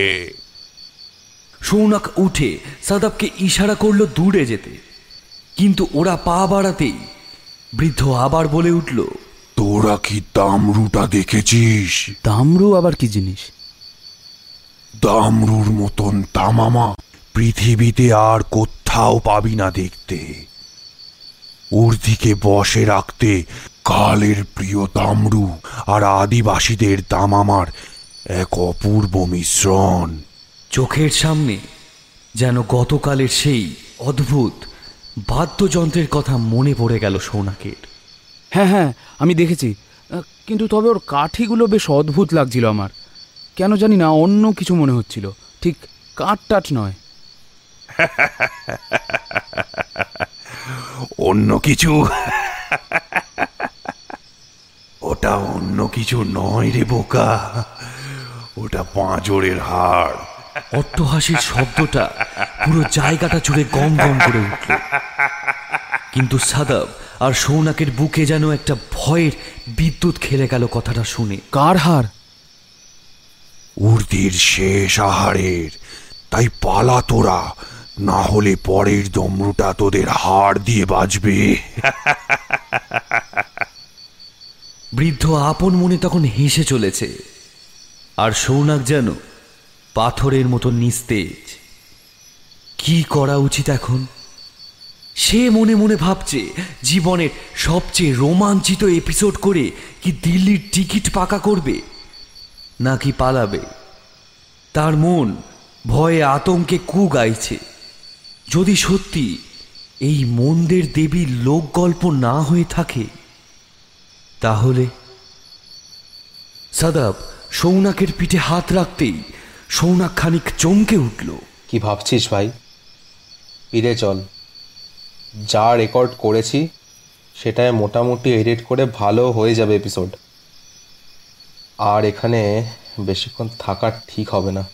S7: সৌনক উঠে সাদাবকে ইশারা করলো দূরে যেতে, কিন্তু ওরা পা বাড়াতেই বৃদ্ধ আবার বলে উঠল,
S2: তোরা কি দামরুটা দেখেছিস?
S3: দামরু আবার কি জিনিস?
S2: দামরুর মতন তামামা পৃথিবীতে আর কোথাও পাবি না দেখতে। ঊর্ধ্বীকে বশে রাখতে কালের প্রিয় দামড়ু আর আদিবাসীদের দামামার এক অপূর্ব মিশ্রণ।
S7: চোখের সামনে যেন গতকালের সেই অদ্ভুত বাদ্যযন্ত্রের কথা মনে পড়ে গেল সৌনাকের।
S3: হ্যাঁ হ্যাঁ আমি দেখেছি, কিন্তু তবে ওর কাঠিগুলো বেশ অদ্ভুত লাগছিল আমার। কেন জানি না অন্য কিছু মনে হচ্ছিল, ঠিক কাঠ টাঠ নয়।
S2: অন্য কিছু? ওটা অন্য কিছু নয় রে বোকা, ওটা পাঁজরের হাড়।
S7: অট্টহাসির শব্দটা পুরো জায়গাটা জুড়ে গম গম করে উঠল, কিন্তু সাদাব আর সৌনাকের বুকে যেন একটা ভয়ের বিদ্যুৎ খেলে গেল কথাটা শুনে।
S3: কার হাড়?
S2: উর্দির শেষ আহারের। তাই পালা তোরা, না হলে পরের দমরুটা তোদের হাড় দিয়ে বাজবে।
S7: বৃদ্ধ আপন মনে তখন হেসে চলেছে, আর সৌনাক যেন পাথরের মতো নিস্তেজ। কি করা উচিত এখন? সে মনে মনে ভাবছে জীবনের সবচেয়ে রোমাঞ্চিত এপিসোড করে কি দিল্লির টিকিট পাকা করবে, নাকি পালাবে। তার মন ভয়ে আতঙ্কে কু গাইছে। যদি সত্যি এই মন্দের দেবীর লোকগল্প না হয়ে থাকে, তাহলে সাদাব সৌনাকের পিঠে হাত রাখতেই সৌনাক খানিক চমকে উঠল।
S5: কি ভাবছিস ভাই? ফিরে চল, যা রেকর্ড করেছি সেটাই মোটামুটি এডিট করে ভালো হয়ে যাবে এপিসোড। আর এখানে বেশিক্ষণ থাকা ঠিক হবে না।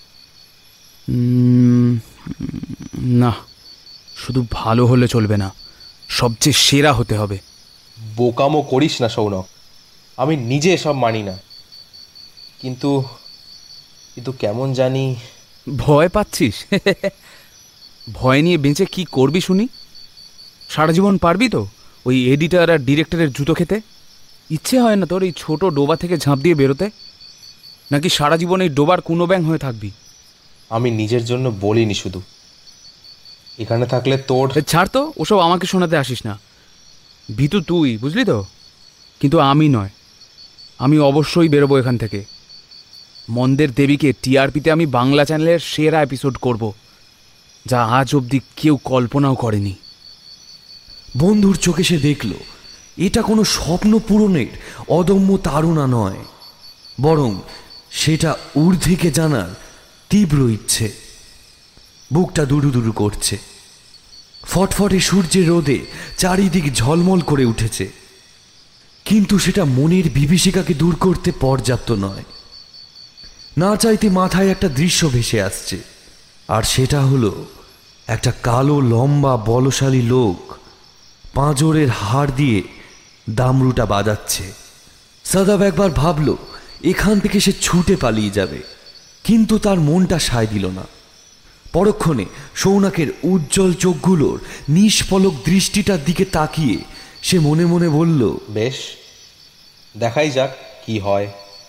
S3: না, শুধু ভালো হলে চলবে না, সবচেয়ে সেরা হতে হবে।
S5: বোকামো করিস না সৌনক, আমি নিজে এসব মানি না, কিন্তু কিন্তু কেমন জানি।
S3: ভয় পাচ্ছিস? ভয় নিয়ে বেঁচে কি করবি শুনি? সারা জীবন পারবি তো ওই এডিটার আর ডিরেক্টরের জুতো খেতে? ইচ্ছে হয় না তোর এই ছোট ডোবা থেকে ঝাঁপ দিয়ে বেরোতে? নাকি সারা জীবন এই ডোবার কুনো ব্যাং হয়ে থাকবি?
S5: আমি নিজের জন্য বলিনি, শুধু এখানে থাকলে তোর।
S3: ছাড় তো, ওসব আমাকে শোনাতে আসিস না। ভীতু তুই, বুঝলি তো, কিন্তু আমি নয়। আমি অবশ্যই বেরোবো এখান থেকে। মন্দের দেবীকে টিআরপিতে আমি বাংলা চ্যানেলের সেরা এপিসোড করব, যা আজ অবধি কেউ কল্পনাও করেনি।
S7: বন্ধুর চোখে সে দেখল এটা কোনো স্বপ্ন পূরণের অদম্য তাড়না নয়, বরং সেটা ঊর্ধ্বকে জানার তীব্র ইচ্ছে। বুকটা দুরু দুরু করছে। ফটফটে সূর্যের রোদে চারিদিক ঝলমল করে উঠেছে, কিন্তু সেটা মনের বিভীষিকাকে দূর করতে পর্যাপ্ত নয়। না চাইতে মাথায় একটা দৃশ্য ভেসে আসছে, আর সেটা হলো একটা কালো লম্বা বলশালী লোক পাঁজরের হাড় দিয়ে দামরুটা বাজাচ্ছে। সাদাব একবার ভাবল এখান থেকে সে ছুটে পালিয়ে যাবে, কিন্তু তার মনটা সায় দিল না। পরক্ষণে সৌনাকের উজ্জ্বল চোখগুলোর নিষ্পলক দৃষ্টিটার দিকে তাকিয়ে সে মনে মনে বলল,
S5: বেশ, দেখাই যাক কি হয়।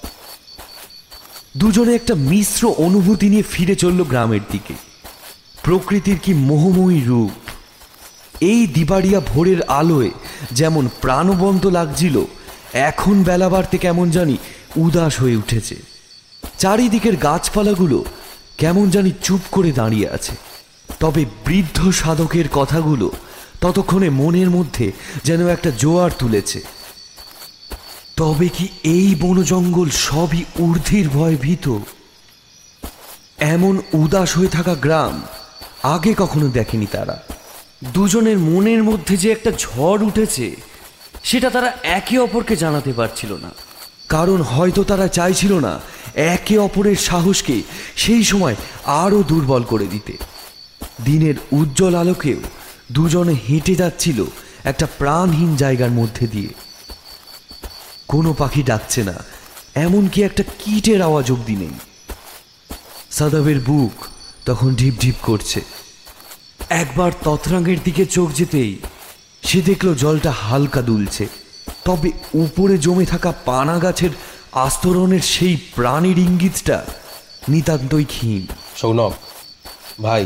S7: দুজনে একটা মিশ্র অনুভূতি নিয়ে ফিরে চলল গ্রামের দিকে। প্রকৃতির কি মোহময়ী রূপ! এই দিবাড়িয়া ভোরের আলোয় যেমন প্রাণবন্ত লাগছিল, এখন বেলা বাড়তে কেমন জানি উদাস হয়ে উঠেছে। চারিদিকের গাছপালাগুলো কেমন জানি চুপ করে দাঁড়িয়ে আছে। তবে বৃদ্ধ সাধকের কথাগুলো ততক্ষণে মনের মধ্যে যেন একটা জোয়ার তুলেছে। তবে কি এই বনজঙ্গল সবই ঊর্ধ্বের ভয় ভীত? এমন উদাস হয়ে থাকা গ্রাম আগে কখনো দেখেনি তারা। দুজনের মনের মধ্যে যে একটা ঝড় উঠেছে, সেটা তারা একে অপরকে জানাতে পারছিল না, কারণ হয়তো তারা চাইছিল না একে অপরের সাহসকে সেই সময় আরও দুর্বল করে দিতে। দিনের উজ্জ্বল আলোকেও দুজনে হেঁটে যাচ্ছিল একটা প্রাণহীন জায়গার মধ্যে দিয়ে। কোনো পাখি ডাকছে না, এমনকি একটা কীটের আওয়াজ অবধি নেই। সাদাবের বুক তখন ঢিপ ঢিপ করছে। একবার তৎরাঙের দিকে চোখ যেতেই সে দেখল জলটা হালকা দুলছে, তবে উপরে জমে থাকা পানা গাছের আস্তরণের সেই প্রাণীর ইঙ্গিতটা নিতান্তই ক্ষীণ।
S5: সৌনক ভাই,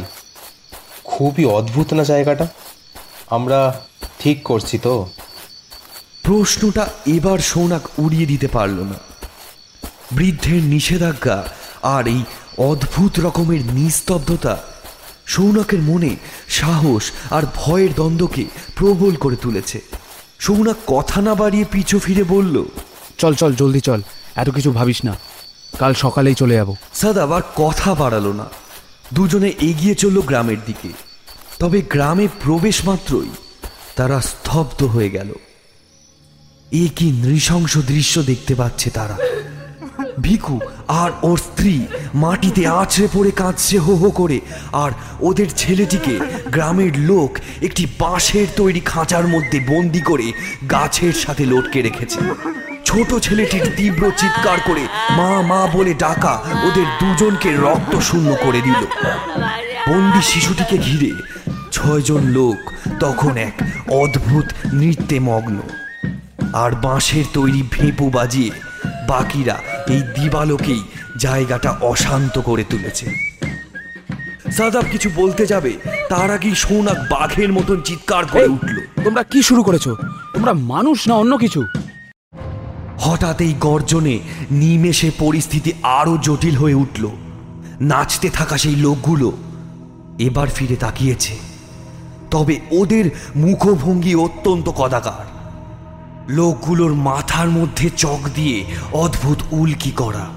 S5: খুবই অদ্ভুত না জায়গাটা? আমরা ঠিক করছি তো?
S9: প্রশ্নটা এবার সৌনক উড়িয়ে দিতে পারল না। বৃদ্ধের নিষেধাজ্ঞা আর এই অদ্ভুত রকমের নিস্তব্ধতা সৌনকের মনে সাহস আর ভয়ের দ্বন্দ্বকে প্রবল করে তুলেছে। সৌনক কথা না বাড়িয়ে পিছু ফিরে বলল,
S3: চল চল জলদি চল, এত কিছু ভাবিস না, কাল সকালেই চলে যাব।
S9: সাদাব আর কথা বাড়ালো না, দুজনে এগিয়ে চলল গ্রামের দিকে। তবে গ্রামে প্রবেশ মাত্রই তারা স্তব্ধ হয়ে গেল। এ কি নৃশংস দৃশ্য দেখতে পাচ্ছে তারা। ভিখু আর ওর স্ত্রী মাটিতে আছড়ে পড়ে কাঁদছে হো হো করে, আর ওদের ছেলেটিকে গ্রামের লোক একটি বাঁশের তৈরি খাঁচার মধ্যে বন্দি করে গাছের সাথে লটকে রেখেছে। ছোট ছেলেটির তীব্র চিৎকার করে মা মা বলে ডাকা ওদের দুজনকে রক্ত শূন্য করে দিল। বন্দি শিশুটিকে ঘিরে ছয়জন লোক তখন এক অদ্ভুত নৃত্যে মগ্ন, আর বাঁশের তৈরি ভেঁপু বাজিয়ে বাকিরা এই দিবালোকেই জায়গাটা অশান্ত করে তুলেছে। সাদাব কিছু বলতে যাবে, তার আগেই সৌনক বাঘের মতন চিৎকার করে উঠল,
S3: তোমরা কি শুরু করেছো? তোমরা মানুষ না অন্য কিছু?
S9: হঠাৎ এই গর্জনে নিমেষে পরিস্থিতি আরো জটিল হয়ে উঠল। নাচতে থাকা সেই লোকগুলো এবার ফিরে তাকিয়েছে, তবে ওদের মুখভঙ্গি অত্যন্ত কদাকার। লোকগুলোর মাথার মধ্যে চক দিয়ে অদ্ভুত উল্কি করা,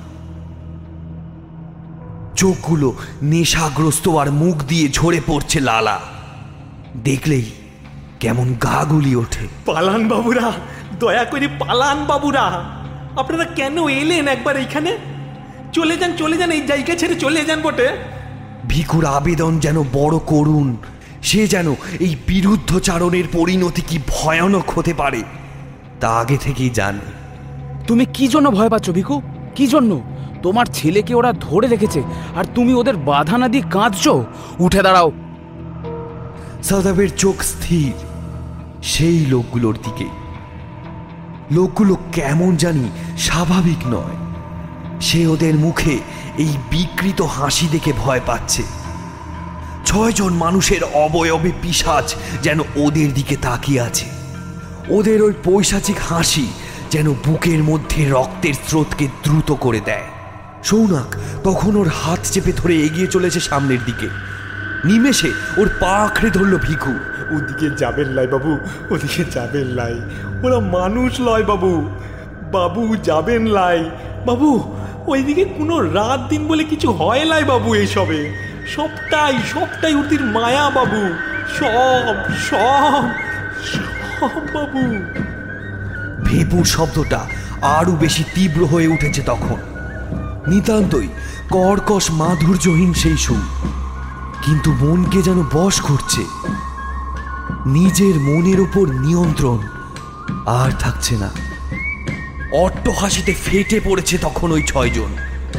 S9: চোখগুলো নেশাগ্রস্ত আর মুখ দিয়ে ঝরে পড়ছে লালা। দেখলেই কেমন গা গুলি ওঠে।
S4: পালান বাবুরা, দয়া করে পালান বাবুরা, আপনারা কেন এলেন একবার এইখানে? চলে যান চলে যান, এই জায়গা ছেড়ে চলে যান বটে।
S9: ভিখুর আবেদন যেন বড় করুণ। সে যেন এই বিরুদ্ধচারণের পরিণতি কি ভয়ানক হতে পারে তা আগে থেকেই জানে।
S3: তুমি কি জন্য ভয় পাচ্ছ ভিখু? কি জন্য? তোমার ছেলেকে ওরা ধরে রেখেছে আর তুমি ওদের বাধা না দিয়ে কাঁদছো। উঠে দাঁড়াও।
S9: সাদাবের চোখ স্থির সেই লোকগুলোর দিকে। লোকগুলো কেমন জানি স্বাভাবিক নয়। সে ওদের মুখে এই বিকৃত হাসি দেখে ভয় পাচ্ছে। ছয়জন মানুষের অবয়বে পিশাচ যেন ওদের দিকে তাকিয়ে আছে। ওদের ওই পৈশাচিক হাসি যেন বুকের মধ্যে রক্তের স্রোতকে দ্রুত করে দেয়। সৌনক তখন ওর হাত চেপে ধরে এগিয়ে চলেছে সামনের দিকে। নিমেষে ওর পা আঁকড়ে ধরল ভিখু।
S4: ওদিকে যাবেন লাই বাবু, ওদিকে যাবেন লাই, ওরা মানুষ লয় বাবু, বাবু যাবেন লাই বাবু। ওইদিকে কোনো রাত দিন বলে কিছু হয় লাই বাবু, এইসবে সবটাই সবটাই ওদের মায়া বাবু, সব সব সব বাবু।
S9: ভেপুর শব্দটা আরো বেশি তীব্র হয়ে উঠেছে তখন। নিতান্তই কর্কশ মাধুর্যহীন সেই সুর, কিন্তু মনকে যেন বশ করছে। নিজের মনের ওপর নিয়ন্ত্রণ আর থাকছে না। অট্টহাসিতে ফেটে পড়েছে তখন ওই ছয়জন।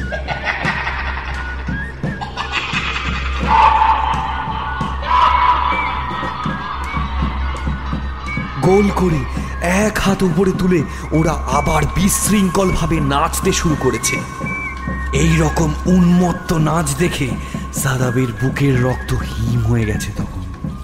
S9: গোল করে এক হাত উপরে তুলে ওরা আবার বিশৃঙ্খল ভাবে নাচতে শুরু করেছে। এই রকম উন্মত্ত নাচ দেখে সাদাবের বুকের রক্ত হিম হয়ে গেছে তখন।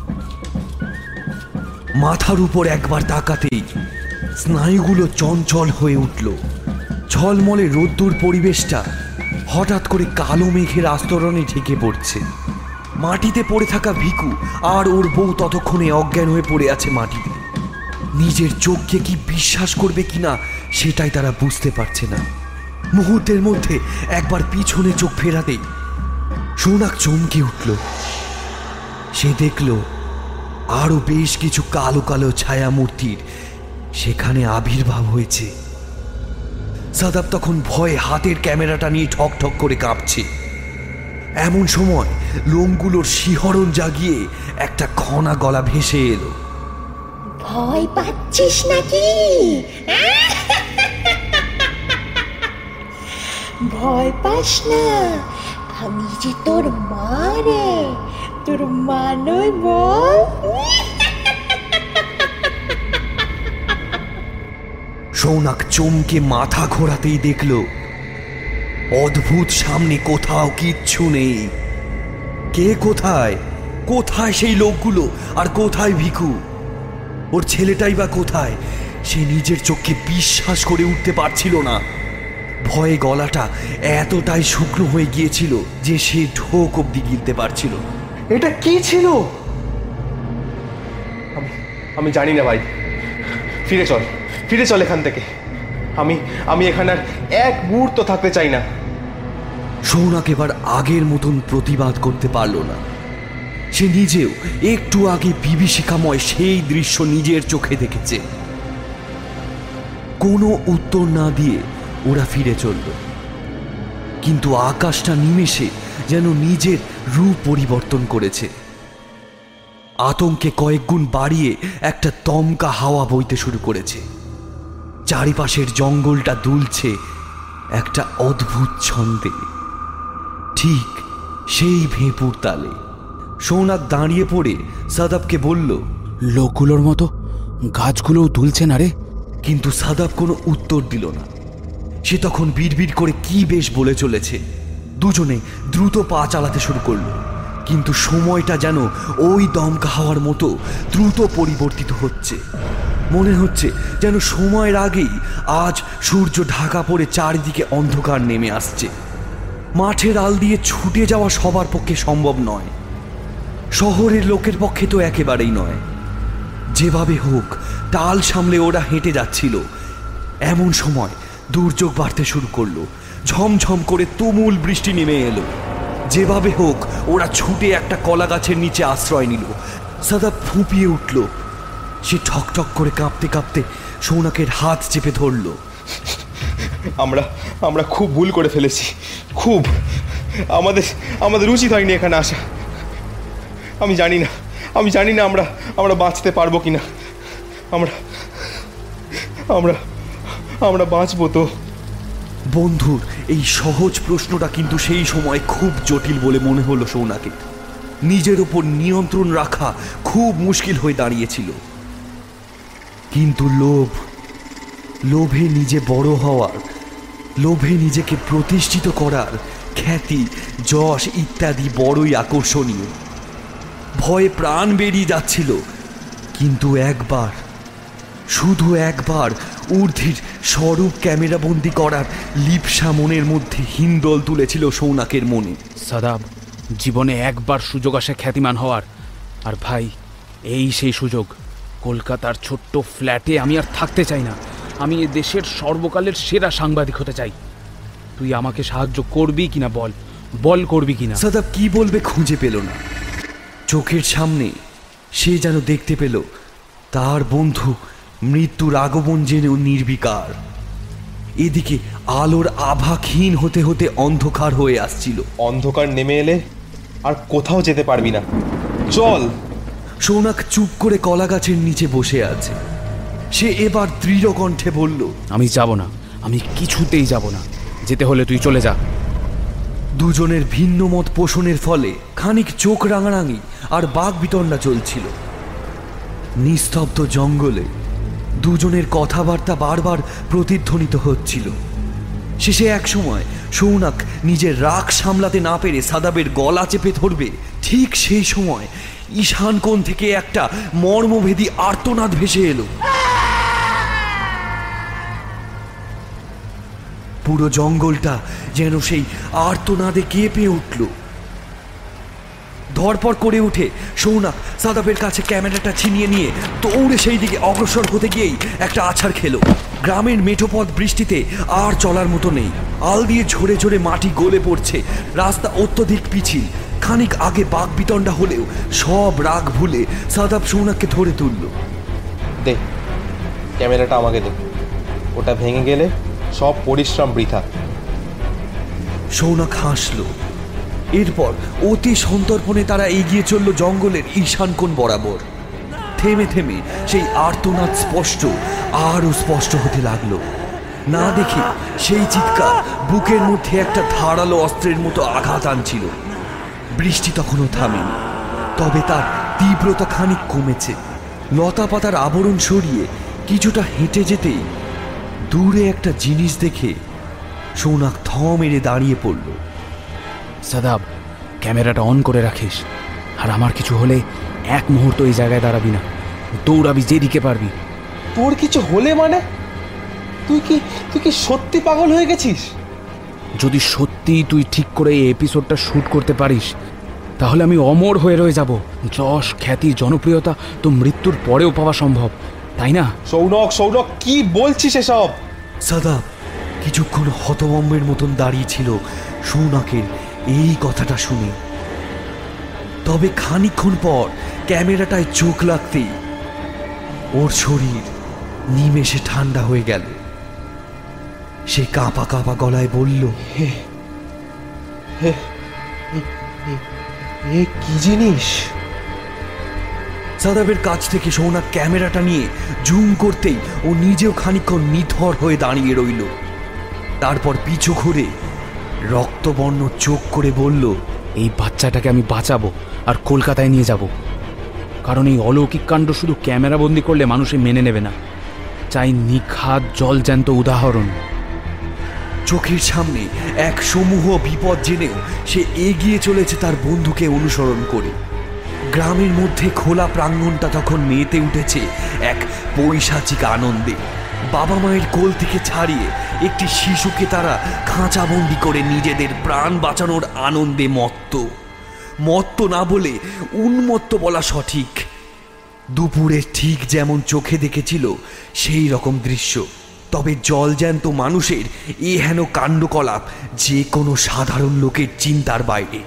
S9: মাথার উপর একবার তাকাতেই স্নায়ুগুলো চঞ্চল হয়ে উঠল। ঝলমলে রোদ্দুর পরিবেশটা হঠাৎ করে কালো মেঘের আস্তরণে ঢেকে পড়ছে। মাটিতে পড়ে থাকা ভিখু আর ওর বউ ততক্ষণে অজ্ঞান হয়ে পড়ে আছে মাটিতে। নিজের চোখকে কি বিশ্বাস করবে কিনা সেটাই তারা বুঝতে পারছে না। মুহূর্তের মধ্যে একবার পিছনে চোখ ফেরাতেই সৌনক চমকে উঠল। সে দেখল আরো বেশ কিছু কালো কালো ছায়া মূর্তির সেখানে আবির্ভাব হয়েছে। সাদাব তখন ভয়ে হাতের ক্যামেরাটা নিয়ে ঠক ঠক করে কাঁপছে। এমন সময় লোমগুলোর শিহরণ জাগিয়ে একটা খনা গলা ভেসে এলো।
S10: ভয় পাচ্ছিস নাকি? ভয় পাস না, আমি যে তোর মা রে, তোর মা নই বল।
S9: সৌনক চমকে মাথা ঘোরাতেই দেখল অদ্ভুত সামনে কোথাও কিচ্ছু নেই। কে কোথায়? কোথায় সেই লোকগুলো আর কোথায় ভিখু? ওর ছেলেটাই বা কোথায় সে নিজের চোখকে বিশ্বাস করে উঠতে পারছিল না। ভয়ে গলাটা এতটাই শুকনো হয়ে গিয়েছিল যে সে ঢোক অব্দি গিলতে পারছিল না।
S5: এটা কি ছিল? আমি আমি জানি না ভাই, ফিরে চল, ফিরে চল এখান থেকে। আমি আমি এখানে আর এক মুহূর্ত থাকতে চাই না।
S9: সৌনক এবার আগের মতন প্রতিবাদ করতে পারল না। সে নিজেও একটু আগে বিভীষিকাময় সেই দৃশ্য নিজের চোখে দেখেছে। কোনো উত্তর না দিয়ে ওরা ফিরে চলল, কিন্তু আকাশটা নিমেষে যেন নিজের রূপ পরিবর্তন করেছে। আতঙ্কে কয়েকগুণ বাড়িয়ে একটা দমকা হাওয়া বইতে শুরু করেছে। চারিপাশের জঙ্গলটা দুলছে একটা অদ্ভুত ছন্দে, ঠিক সেই ভেঁপুর তালে। সৌনক দাঁড়িয়ে পড়ে সাদাবকে বলল,
S3: লোকগুলোর মতো গাছগুলোও দুলছে না রে।
S9: কিন্তু সাদাব কোনো উত্তর দিল না। সে তখন বিড়বিড় করে কি বেশ বলে চলেছে। দুজনে দ্রুত পা চালাতে শুরু করলো, কিন্তু সময়টা যেন ওই দমকা হাওয়ার মতো দ্রুত পরিবর্তিত হচ্ছে। মনে হচ্ছে যেন সময়ের আগেই আজ সূর্য ঢাকা পড়ে চারিদিকে অন্ধকার নেমে আসছে। মাঠের আল দিয়ে ছুটে যাওয়া সবার পক্ষে সম্ভব নয়, শহরের লোকের পক্ষে তো একেবারেই নয়। যেভাবে হোক টাল সামলে ওরা হেঁটে যাচ্ছিল। এমন সময় দুর্যোগ বাড়তে শুরু করলো। ঝমঝম করে তুমুল বৃষ্টি নেমে এলো। যেভাবে হোক ওরা ছুটে একটা কলা গাছের নিচে আশ্রয় নিল। সাদাব ফুঁপিয়ে উঠল। সে ঠকঠক করে কাঁপতে কাঁপতে সৌনকের হাত চেপে ধরল।
S5: আমরা আমরা খুব ভুল করে ফেলেছি, খুব। আমাদের আমাদের উচিত হয়নি এখানে আসা। আমি জানি না আমি জানি না আমরা আমরা বাঁচতে পারবো কিনা। আমরা আমরা আমরা বাঁচবো তো?
S9: বন্ধুর এই সহজ প্রশ্নটা কিন্তু সেই সময় খুব জটিল বলে মনে হলো সৌনকের। নিজের ওপর নিয়ন্ত্রণ রাখা খুব মুশকিল হয়ে দাঁড়িয়েছিল। কিন্তু লোভ, লোভে নিজে বড় হওয়ার, লোভে নিজেকে প্রতিষ্ঠিত করার খ্যাতি, যশ ইত্যাদি বড়ই আকর্ষণীয়। ভয়ে প্রাণ বেরিয়ে যাচ্ছিল, কিন্তু একবার, শুধু একবার ঊর্ধ্বের স্বরূপ ক্যামেরাবন্দি করার লিপসা মনের মধ্যে হিন্দল তুলেছিল সৌনকের মনে।
S3: সাদাব, জীবনে একবার সুযোগ আসে খ্যাতিমান হওয়ার, আর ভাই এই সেই সুযোগ। কলকাতার ছোট্ট ফ্ল্যাটে আমি আর থাকতে চাই না। আমি এ দেশের সর্বকালের সেরা সাংবাদিক হতে চাই। তুই আমাকে সাহায্য করবি কিনা বল, বল করবি কিনা?
S9: সাদাব কি বলবে খুঁজে পেল না। চোখের সামনে সে যেন দেখতে পেল তার বন্ধু মৃত্যুর আগমন জেনেও নির্বিকার। এদিকে আলোর আভা ক্ষীণ হতে হতে অন্ধকার হয়ে আসছিল।
S5: অন্ধকার নেমে এলে আর কোথাও যেতে পারবি না, চল।
S9: সৌনক চুপ করে কলা গাছের নিচে বসে আছে। সে এবার দৃঢ় কণ্ঠে বলল,
S3: আমি যাব না, আমি কিছুতেই যাব না। যেতে হলে তুই চলে যা।
S9: দুজনের ভিন্ন মত পোষণের ফলে খানিক চোখ রাঙারাঙি আর বাক বিতণ্ডা চলছিল। নিস্তব্ধ জঙ্গলে দুজনের কথাবার্তা বারবার প্রতিধ্বনিত হচ্ছিল। শেষে এক সময় সৌনক নিজের রাগ সামলাতে না পেরে সাদাবের গলা চেপে ধরবে, ঠিক সেই সময় ঈশান কোণ থেকে একটা মর্মভেদী আর্তনাদ ভেসে এলো। পুরো জঙ্গলটা যেন সেই আর্তনাদে কেঁপে উঠল। ধরপড় করে উঠে সৌনক সাদাবের কাছে ক্যামেরাটা ছিনিয়ে নিয়ে দৌড়ে সেই দিকে অগ্রসর হতে গিয়েই একটা আছাড় খেলো। গ্রামের মেঠোপথ বৃষ্টিতে আর চলার মতো নেই। আল দিয়ে ঝরে ঝরে মাটি গলে পড়ছে। রাস্তা অত্যধিক পিছিল। খানিক আগে বাক বিতণ্ডা হলেও সব রাগ ভুলে সাদাব সৌনককে ধরে তুলল।
S5: দে ক্যামেরাটা আমাকে দে, ওটা ভেঙে গেলে সব পরিশ্রম বৃথা।
S9: সৌনক হাসল। এরপর অতি সন্তর্পণে তারা এগিয়ে চলল জঙ্গলের ঈশান কোণ বরাবর। থেমে থেমে সেই আর্তনাদ স্পষ্ট আরও স্পষ্ট হতে লাগলো। না দেখে সেই চিৎকার বুকের মধ্যে একটা ধারালো অস্ত্রের মতো আঘাত আনছিল। বৃষ্টি তখনও থামেনি, তবে তার তীব্রতা খানিক কমেছে। লতা পাতার আবরণ সরিয়ে কিছুটা হেঁটে যেতেই দূরে একটা জিনিস দেখে সৌনক থ মেরে দাঁড়িয়ে পড়ল।
S3: সাদাব, ক্যামেরাটা অন করে রাখিস, আর আমার কিছু হলে এক মুহূর্ত এই জায়গায় দাঁড়াবি না, দৌড়াবি যেদিকে পারবি।
S5: তোর কিছু হলে মানে? তুই কি তুই কি সত্যি পাগল হয়ে গেছিস?
S3: যদি সত্যি তুই ঠিক করে এই এপিসোডটা শ্যুট করতে পারিস তাহলে আমি অমর হয়ে রয়ে যাব। যশ, খ্যাতি, জনপ্রিয়তা তো মৃত্যুর পরেও পাওয়া সম্ভব, তাই না?
S5: সৌনক সৌনক কি বলছিস এসব?
S9: সাদাব কিছুক্ষণ হতভম্বের মতন দাঁড়িয়েছিল সৌনকের এই কথাটা শুনে। তবে খানিকক্ষণ পর ক্যামেরাটায় চোখ লাগতেই ওর শরীর নিমেষে ঠান্ডা হয়ে গেল। সে কাঁপা কাঁপা গলায় বলল,
S5: হে হে এ কি জিনিস?
S9: সাদাবের কাছ থেকে সৌনক ক্যামেরাটা নিয়ে জুম করতেই ও নিজেও খানিকক্ষণ নিথর হয়ে দাঁড়িয়ে রইল। তারপর পিছু ঘুরে রক্তবর্ণ চোখ করে বলল,
S3: এই বাচ্চাটাকে আমি বাঁচাবো আর কলকাতায় নিয়ে যাব, কারণ এই অলৌকিক কাণ্ড শুধু ক্যামেরাবন্দি করলে মানুষে মেনে নেবে না, চাই নিখাদ জলজ্যান্ত উদাহরণ।
S9: চোখের সামনে এক সমূহ বিপদ জেনেও সে এগিয়ে চলেছে তার বন্ধুকে অনুসরণ করে। গ্রামের মধ্যে খোলা প্রাঙ্গণটা তখন মেতে উঠেছে এক পৈশাচিক আনন্দে। বাবা মায়ের কোল থেকে ছাড়িয়ে একটি শিশুকে তারা খাঁচাবন্দি করে নিজেদের প্রাণ বাঁচানোর আনন্দে মত্ত। মত্ত না বলে উন্মত্ত বলা সঠিক। দুপুরে ঠিক যেমন চোখে দেখেছিল সেই রকম দৃশ্য, তবে জলজ্যান্ত মানুষের এ হেন কাণ্ডকলাপ যে কোনো সাধারণ লোকের চিন্তার বাইরে।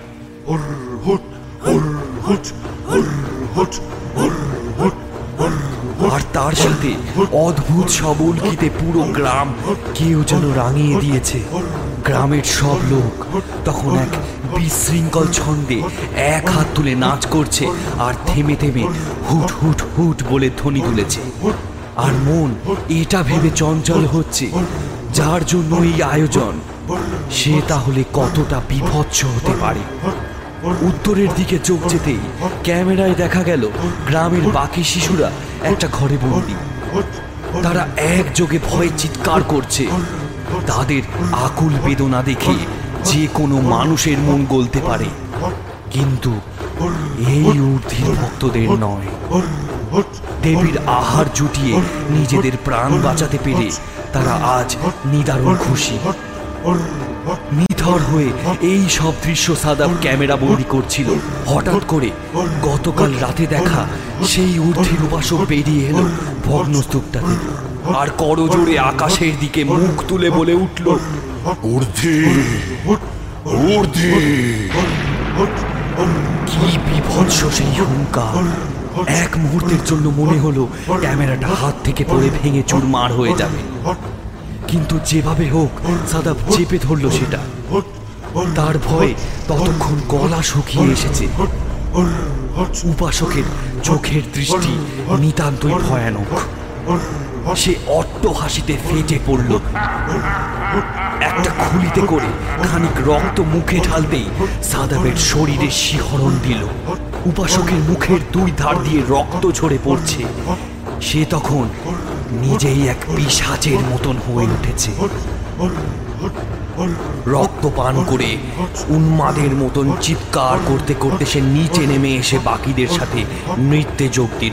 S9: আর তার সাথে অদ্ভুত সবলকিতে পুরো গ্রাম কেউ যেন রাঙিয়ে দিয়েছে। গ্রামের সব লোক তখন এক বিশৃঙ্খল ছন্দে এক হাত তুলে নাচ করছে আর থেমে থেমে হুট হুট হুট বলে ধ্বনি তুলেছে। আর মন এটা ভেবে চঞ্চল হচ্ছে, যার জন্য এই আয়োজন সে তাহলে কতটা বিভৎস হতে পারে। উত্তরের দিকে চোখ যেতেই ক্যামেরায় দেখা গেল গ্রামের বাকি শিশুরা একটা ঘরে বন্দি। তারা একযোগে ভয়ে চিৎকার করছে। তাদের আকুল বেদনা দেখে যে কোনো মানুষের মন গলতে পারে, কিন্তু এই ঊর্ধ্বের ভক্তদের নয়। দেবীর আহার জুটিয়ে নিজেদের প্রাণ বাঁচাতে পেরে তারা আজ নিদারুণ খুশি। নিথর হয়ে এই সব দৃশ্য সাদাব ক্যামেরা বন্দি করছিল। হঠাৎ করে গতকাল রাতে দেখা সেই ঊর্ধ্বের উপাসক বেরিয়ে এলো ভগ্নস্তূপটাতে, আর করজোড়ে আকাশের দিকে মুখ তুলে বলে উঠল,
S2: ঊর্ধ্বে ঊর্ধ্বে।
S9: কি বিভৎস সেই হুঙ্কার! এক মুহূর্তের জন্য মনে হলো ক্যামেরাটা হাত থেকে পড়ে ভেঙে চুরমার হয়ে যাবে, কিন্তু যেভাবে হোক সাদাব চেপে ধরলো সেটা। তার ভয়ে ততক্ষণ গলা শুকিয়ে এসেছে। উপাসকের চোখের দৃষ্টি নিতান্তই ভয়ানক। সে অট্ট হাসিতে ফেটে পড়ল। একটা খুলিতে করে খানিক রক্ত মুখে ঢালতেই সাদাবের শরীরে শিহরণ দিল। উপাসকের মুখের দুই ধার দিয়ে রক্ত ঝরে পড়ছে। সে তখন নিজেই এক পিশাচের মতন হয়ে উঠেছে। রক্ত পান করে উন্মাদের মতন চিৎকার করতে করতে সে নিচে নেমে এসে বাকিদের সাথে নৃত্যে যোগ দিল।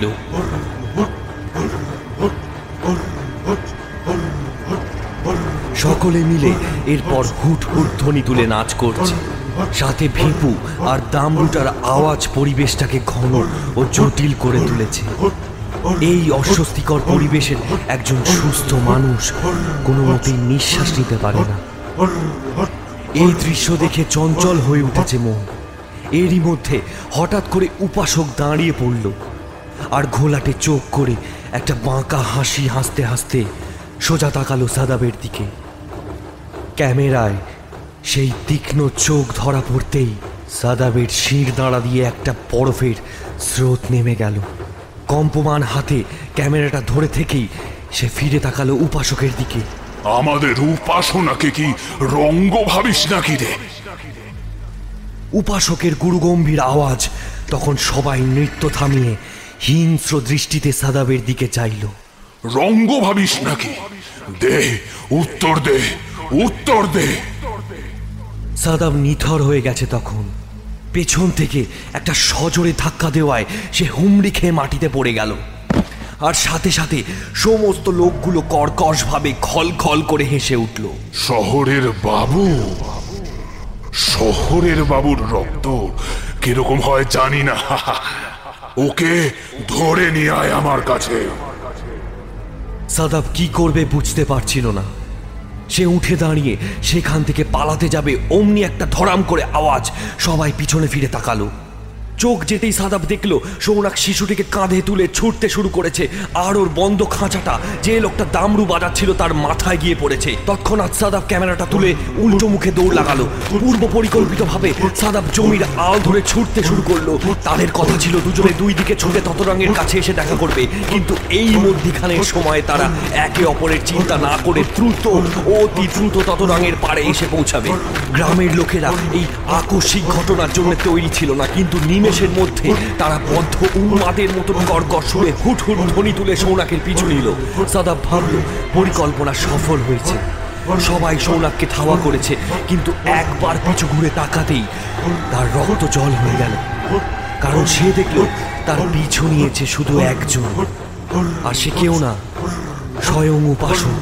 S9: সকলে মিলে এরপর হুট হুট ধ্বনি তুলে নাচ করছে। সাথে ভিপু আর দামরুটার আওয়াজ পরিবেশটাকে ঘন ও জটিল করে তুলেছে। এই অস্বস্তিকর পরিবেশের একজন সুস্থ মানুষ কোনো মতেই নিঃশ্বাস নিতে পারে না। এই দৃশ্য দেখে চঞ্চল হয়ে উঠেছে মন। এরই মধ্যে হঠাৎ করে উপাসক দাঁড়িয়ে পড়ল আর ঘোলাটে চোখ করে একটা বাঁকা হাসি হাসতে হাসতে সোজা তাকালো সাদাবের দিকে। ক্যামেরায় সেই তীক্ষ্ণ চোখ ধরা পড়তেই সাদাবের শির দাঁড়া দিয়ে একটা বরফের স্রোত নেমে গেল। কম্পমান হাতে ক্যামেরাটা ধরে থেকেই সে ফিরে তাকালো উপাসকের দিকে।
S2: আমাদের উপাসনাকে কি রঙ্গ ভাবিস নাকি রে?
S9: উপাসকের গুরুগম্ভীর আওয়াজ তখন সবাই নৃত্য থামিয়ে হিংস্র দৃষ্টিতে সাদাবের দিকে চাইল।
S2: রঙ্গ ভাবিস নাকি? দে উত্তর দে, উত্তর দে।
S9: সাদাব নিথর হয়ে গেছে তখন। পেছন থেকে একটা সজোরে ধাক্কা দেওয়ায় সে হুমড়ি খেয়ে মাটিতে পড়ে গেল। আর সাথে সাথে সমস্ত লোকগুলো কর্কশ ভাবে খল খল করে হেসে উঠল।
S2: শহরের বাবু, শহরের বাবুর রক্ত কিরকম হয় জানি না, ওকে ধরে নিয়ে আয় আমার কাছে।
S9: সাদাব কি করবে বুঝতে পারছিল না। সে উঠে দাঁড়িয়ে সেখান থেকে পালাতে যাবে, অমনি একটা ধরাম করে আওয়াজ, সবাই পিছনে ফিরে তাকালো। চোখ যেতেই সাদাব দেখলো সৌনাক শিশুটিকে কাঁধে তুলে ছুটতে শুরু করেছে, আর ওর বন্ধ খাঁচাটা যে লোকটা দামরু বাজাচ্ছিল তার মাথায় গিয়ে পড়েছে। তৎক্ষণাৎ সাদাব ক্যামেরাটা তুলে উল্টো মুখে দৌড় লাগালো। পূর্ব পরিকল্পিত ভাবে সাদাব জমির আল ধরে ছুটতে শুরু করলো। তাদের কথা ছিল দুজনে দুই দিকে ছুটে ততরঙ্গের কাছে এসে দেখা করবে, কিন্তু এই মধ্যিখানের সময় তারা একে অপরের চিন্তা না করে দ্রুত অতি দ্রুত ততরঙ্গের পাড়ে এসে পৌঁছাবে। গ্রামের লোকেরা এই আকস্মিক ঘটনার জন্য তৈরি ছিল না, কিন্তু নিমেষের মধ্যে তারা বদ্ধ উন্মাদের মতন কর্কশ সুরে হুট হুট ধ্বনি তুলে সৌনাকের পিছু নিল। সাদাব ভাবল পরিকল্পনা সফল হয়েছে, সবাই সৌনাককে ধাওয়া করেছে, কিন্তু একবার পিছু ঘুরে তাকাতেই তার রক্ত জল হয়ে গেল, কারণ সে দেখল তার পিছু নিয়েছে শুধু একজন, আর সে কেউ না, স্বয়ং উপাসক।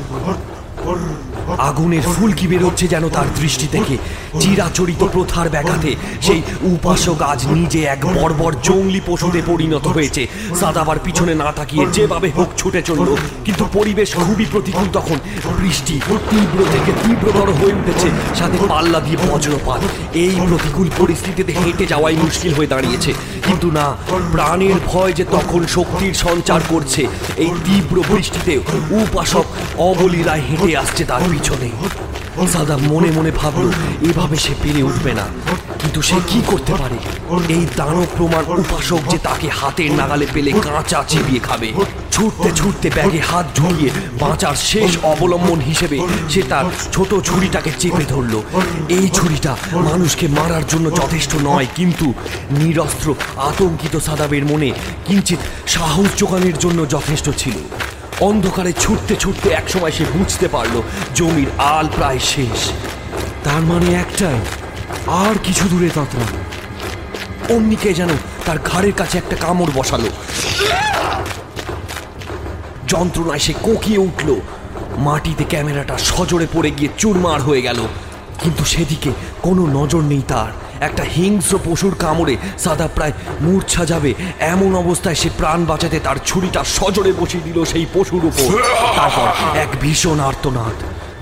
S9: আগুনের ফুলকি বেরোচ্ছে যেন তার দৃষ্টি থেকে। চিরাচরিত প্রথার ব্যাঘাতে সেই উপাসক আজ নিজে এক বর্বর জঙ্গলি পশুতে পরিণত হয়েছে। সাদাবার পিছনে না তাকিয়ে যেভাবে হোক ছুটে চলল, কিন্তু পরিবেশ খুবই প্রতিকূল। তখন বৃষ্টি তীব্র থেকে তীব্রতর হয়ে উঠেছে, সাথে পাল্লা দিয়ে বজ্রপাত। এই প্রতিকূল পরিস্থিতিতে হেঁটে যাওয়াই মুশকিল হয়ে দাঁড়িয়েছে, কিন্তু না, প্রাণের ভয় যে তখন শক্তির সঞ্চার করছে। এই তীব্র বৃষ্টিতে উপাসক অবলীলায় হেঁটে আসছে তার পিছনে। সাদাব মনে মনে ভাবল এভাবে সে পেরে উঠবে না, কিন্তু সে কি করতে পারে? এই দানব প্রমাণ উপাসক যে তাকে হাতের নাগালে পেলে কাঁচা চিবিয়ে খাবে। ছুটতে ছুটতে ব্যাগে হাত ঢুকিয়ে বাঁচার শেষ অবলম্বন হিসেবে সে তার ছোট ছুরিটাকে চেপে ধরল। এই ছুরিটা মানুষকে মারার জন্য যথেষ্ট নয়, কিন্তু নিরস্ত্র আতঙ্কিত সাদাবের মনে কিঞ্চিত সাহস জোগানোর জন্য যথেষ্ট ছিল। অন্ধকারে ছুটতে ছুটতে একসময় সে বুঝতে পারল জমির আল প্রায় শেষ। তার মানে একটাই, আর কিছু দূরে তাঁতরা। অমনিকে যেন তার ঘাড়ের কাছে একটা কামড় বসালো। যন্ত্রণায় সে কোঁকিয়ে উঠল। মাটিতে ক্যামেরাটা সজোরে পড়ে গিয়ে চুরমার হয়ে গেল, কিন্তু সেদিকে কোনো নজর নেই তার। একটা হিংস্র পশুর কামড়ে সাদাব প্রায় মূর্ছা যাবে, এমন অবস্থায় সে প্রাণ বাঁচাতে তার ছুরিটা সজোরে বসিয়ে দিল সেই পশুর উপর। তারপর এক ভীষণ আর্তনাদ,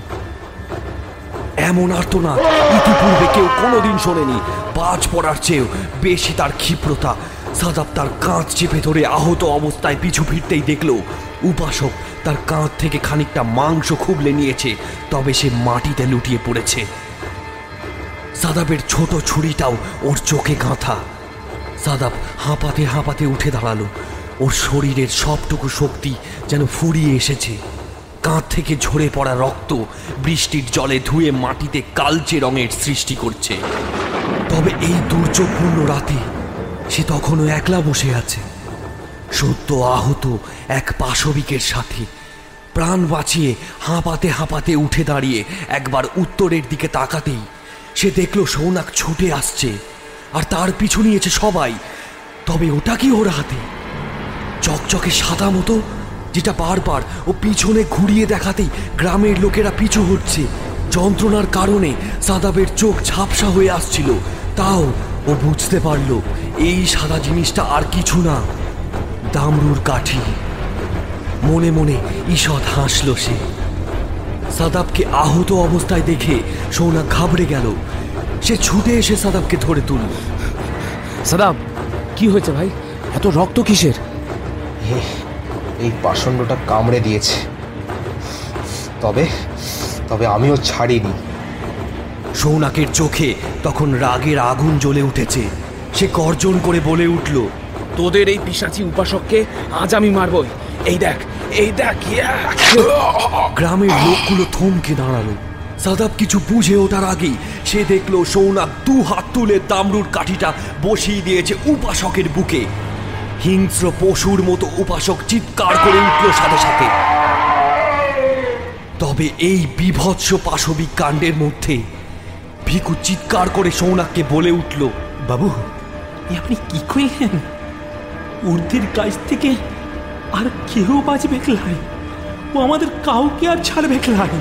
S9: এমন আর্তনাদ ইতিপূর্বে কেউ কোনোদিন শোনেনি। বাজ পড়ার চেয়েও বেশি তার ক্ষিপ্রতা। সাদাব তার কাঁধ চেপে ধরে আহত অবস্থায় পিছু ফিরতেই দেখল উপাসক তার কাঁধ থেকে খানিকটা মাংস খুবলে নিয়েছে, তবে সে মাটিতে লুটিয়ে পড়েছে। সাদাবের ছোট ছুরিটাও ওর চোখে গাঁথা। সাদাব হাঁপাতে হাঁপাতে উঠে দাঁড়ালো। ওর শরীরের সবটুকু শক্তি যেন ফুরিয়ে এসেছে। কাঁধ থেকে ঝরে পড়া রক্ত বৃষ্টির জলে ধুয়ে মাটিতে কালচে রঙের সৃষ্টি করছে। তবে এই দুর্যোগপূর্ণ রাতে সে তখনও একলা বসে আছে, সদ্য আহত এক পাশবিকের সাথে। প্রাণ বাঁচিয়ে হাঁপাতে হাঁপাতে উঠে দাঁড়িয়ে একবার উত্তরের দিকে তাকাতেই সে দেখল সৌনাক ছুটে আসছে, আর তার পিছু নিয়েছে সবাই। তবে ওটা কি ওর হাতে? চকচকে সাদা মতো, যেটা বারবার ও পিছনে ঘুরিয়ে দেখাতেই গ্রামের লোকেরা পিছু হচ্ছে। যন্ত্রণার কারণে সাদাবের চোখ ঝাপসা হয়ে আসছিল, তাও ও বুঝতে পারল এই সাদা জিনিসটা আর কিছু না, দামরুর কাঠি। মনে মনে ঈষৎ হাসল সে। সাদাবকে আহত অবস্থায় দেখে সৌনাক ঘাবড়ে গেল। সে ছুটে এসে সাদাবকে ধরে তুলল।
S3: সাদাব, কি হয়েছে ভাই? এত রক্ত কিসের?
S5: এই পাষণ্ডটা কামড়ে দিয়েছে, তবে তবে আমিও ছাড়িনি।
S9: সৌনাকের চোখে তখন রাগের আগুন জ্বলে উঠেছে। সে গর্জন করে বলে উঠল,
S3: তোদের এই পিশাচি উপাসককে আজ আমি মারবই। এই দেখ, এই দেখ।
S9: গ্রামের লোকগুলো থমকে দাঁড়ালো। সাদাব কিছু বুঝে ওঠার আগেই সে দেখলো সৌনাক দু হাত তুলে দামরুর কাঠিটা বসিয়ে দিয়েছে উপাসকের বুকে। হিংস্র পশুর মতো উপাসক চিৎকার করে উঠল সাথে সাথে। তবে এই বিভৎস পাশবিক কাণ্ডের মধ্যে ভিকু চিৎকার করে সৌনাককে বলে উঠল,
S4: বাবু, আপনি কি কইলেন? উর্দির কাছ থেকে আর কেউ বাঁচবে লাই, ও আমাদের কাউকে আর ছাড়বে লাই।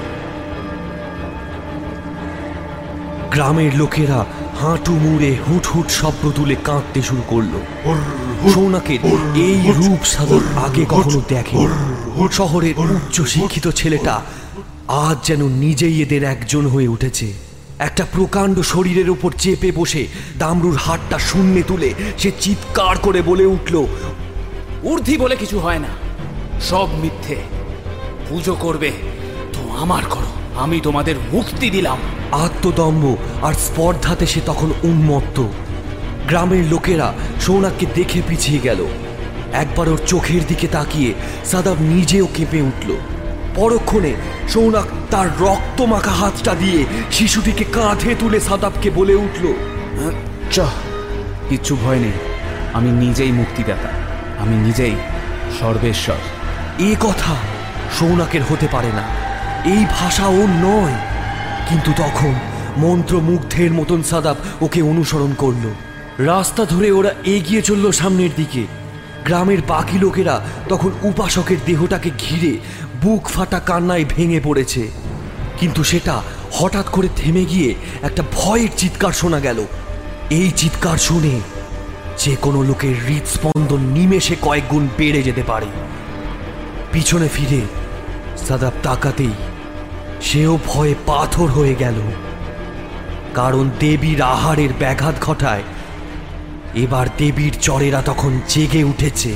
S9: গ্রামের লোকেরা হাঁটু মুড়ে হুট হুট শব্দ তুলে কাঁদতে শুরু করলো। সৌনাকের এই রূপ সাধন আগে কখনো দেখে। শহরের উচ্চ শিক্ষিত ছেলেটা আজ যেন নিজেই এদের একজন হয়ে উঠেছে। একটা প্রকাণ্ড শরীরের উপর চেপে বসে দামরুর হাতটা শূন্যে তুলে সে চিৎকার করে বলে উঠল,
S3: ঊর্ধ্বি বলে কিছু হয় না, সব মিথ্যে। পুজো করবে তো আমার করো, আমি তোমাদের মুক্তি দিলাম।
S9: আত্মদম্ভ আর স্পর্ধাতে সে তখন উন্মত্ত। গ্রামের লোকেরা সৌনাককে দেখে পিছিয়ে গেল। একবার ওর চোখের দিকে তাকিয়ে সাদাব নিজেও কেঁপে উঠল। পরক্ষণে সৌনাক তার রক্ত মাখা হাতটা দিয়ে শিশুটিকে কাঁধে তুলে সাদাবকে বলে উঠল,
S3: চ কিচ্ছু ভয় নেই, আমি নিজেই মুক্তিদাতা, আমি নিজেই সর্বেশ্বর।
S9: এ কথা সৌনাকের হতে পারে না, এই ভাষা ওর নয়। কিন্তু তখন মন্ত্রমুগ্ধের মতন সাদাব ওকে অনুসরণ করল। রাস্তা ধরে ওরা এগিয়ে চলল সামনের দিকে। গ্রামের বাকি লোকেরা তখন উপাসকের দেহটাকে ঘিরে বুক ফাটা কান্নায় ভেঙে পড়েছে। কিন্তু সেটা হঠাৎ করে থেমে গিয়ে একটা ভয়ের চিৎকার শোনা গেল। এই চিৎকার শুনে যে কোনো লোকের হৃদস্পন্দন নিমেষে কয়েক গুণ বেড়ে যেতে পারে। পিছনে ফিরে সাদাব তাকাতেই সেও ভয়ে পাথর হয়ে গেল, কারণ দেবীর আহারের ব্যাঘাত ঘটায় এবার দেবীর চরেরা তখন জেগে উঠেছে।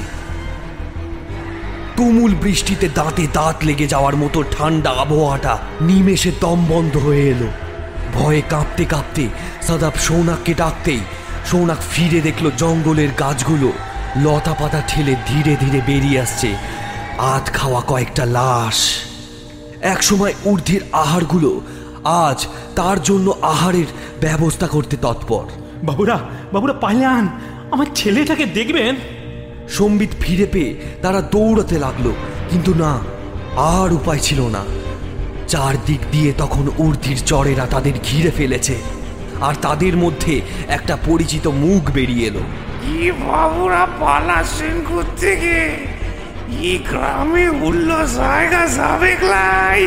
S9: তুমুল বৃষ্টিতে দাঁতে দাঁত লেগে যাওয়ার মতো ঠান্ডা আবহাওয়াটা নিমেষে দম বন্ধ হয়ে এলো। ভয়ে কাঁপতে কাঁপতে সাদাব সৌনাককে ডাকতেই সৌনাক ফিরে দেখলো জঙ্গলের গাছগুলো লতা পাতা ঠেলে ধীরে ধীরে বেরিয়ে আসছে আধ খাওয়া কয়েকটা লাশ। একসময় ঊর্ধ্বের আহারগুলো আজ তার জন্য আহারের ব্যবস্থা করতে তৎপর।
S4: বাবুরা বাবুরা পালান, আমার ছেলেটাকে দেখবেন।
S9: সম্বিত ফিরে পেয়ে তারা দৌড়াতে লাগলো, কিন্তু না, আর উপায় ছিল না। চারদিক দিয়ে তখন ঊর্ধ্বের চরেরা তাদের ঘিরে ফেলেছে, আর তাদের মধ্যে একটা পরিচিত মুখ বেরিয়ে এলো।
S6: কি বাবুরা পালাচ্ছেন থেকে? এই গ্রামে উল্ল জায়গা যাবে লাই।